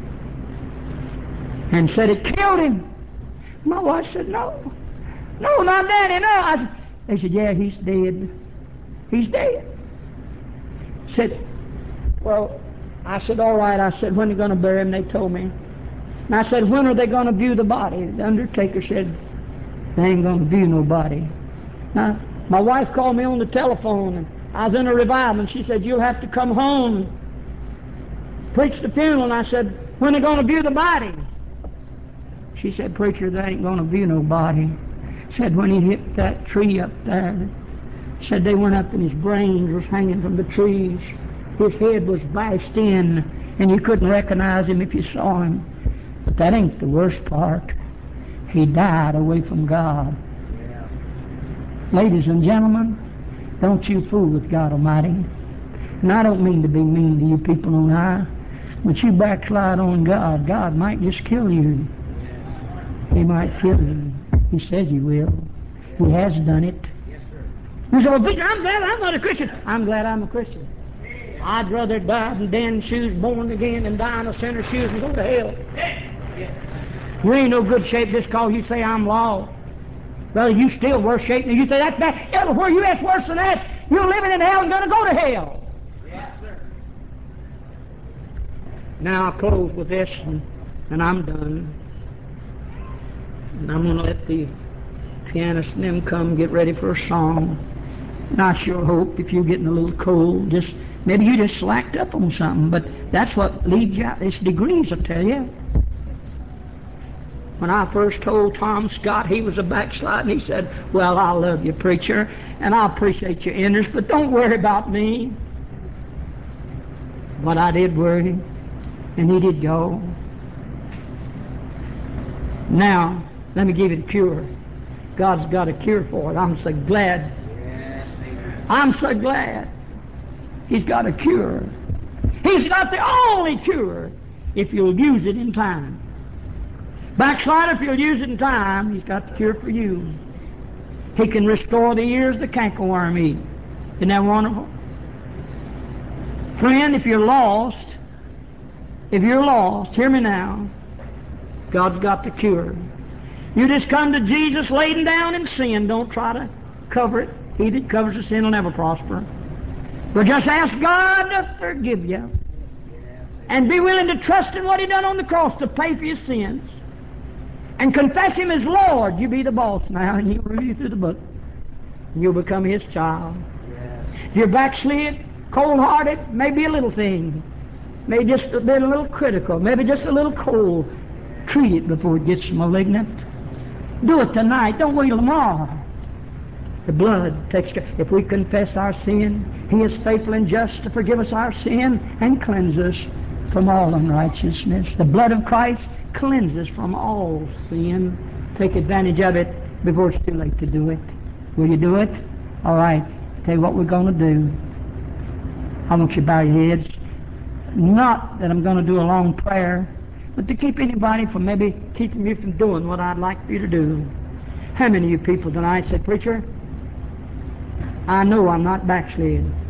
And said it killed him. My wife said, no. No, not Danny, no. I said, they said, yeah, he's dead. He's dead. Said, well, I said, all right. I said, when are they going to bury him? They told me. And I said, when are they going to view the body? The undertaker said, they ain't going to view no body. Now, my wife called me on the telephone, and I was in a revival, and she said, you'll have to come home and preach the funeral. And I said, when are they going to view the body? She said, preacher, they ain't going to view no body. Said, when he hit that tree up there, said they went up and his brains was hanging from the trees. His head was bashed in, and you couldn't recognize him if you saw him. But that ain't the worst part. He died away from God. Yeah. Ladies and gentlemen, don't you fool with God Almighty. And I don't mean to be mean to you people on high, but you backslide on God, God might just kill you. He might kill you. He says he will. He has done it. You say, well, Victor, I'm glad I'm not a Christian. I'm glad I'm a Christian. I'd rather die in Dan's shoes, born again, than die in a sinner's shoes and go to hell. You ain't no good shape just because you say I'm lost. Well, you still worse shape than you say that's bad. Everywhere you ask worse than that, you're living in hell and going to go to hell. Yes, sir. Now I'll close with this, and, and I'm done. And I'm going to let the pianist and them come get ready for a song. And I sure hope if you're getting a little cold, just maybe you just slacked up on something, but that's what leads you out. It's degrees, I tell you. When I first told Tom Scott he was a backslide, he said, well, I love you, preacher, and I appreciate your interest, but don't worry about me. But I did worry, and he did go. Now, let me give you the cure. God's got a cure for it. I'm so glad. I'm so glad He's got a cure. He's got the only cure if you'll use it in time. Backslider, if you'll use it in time, He's got the cure for you. He can restore the years the cankerworm eat. Isn't that wonderful? Friend, if you're lost, if you're lost, hear me now, God's got the cure. You just come to Jesus laden down in sin. Don't try to cover it. He that covers the sin will never prosper. But just ask God to forgive you. And be willing to trust in what He done on the cross to pay for your sins. And confess Him as Lord. You be the boss now, and He'll rule you through the book. And you'll become His child. If you're backslid, cold-hearted, maybe a little thing. Maybe just a bit a little critical. Maybe just a little cold. Treat it before it gets malignant. Do it tonight. Don't wait till tomorrow. The blood takes care. If we confess our sin, He is faithful and just to forgive us our sin and cleanse us from all unrighteousness. The blood of Christ cleanses from all sin. Take advantage of it before it's too late to do it. Will you do it? All right. Tell you what we're going to do. I want you to bow your heads. Not that I'm going to do a long prayer, but to keep anybody from maybe keeping you from doing what I'd like for you to do. How many of you people tonight say, preacher, I know I'm not backslid.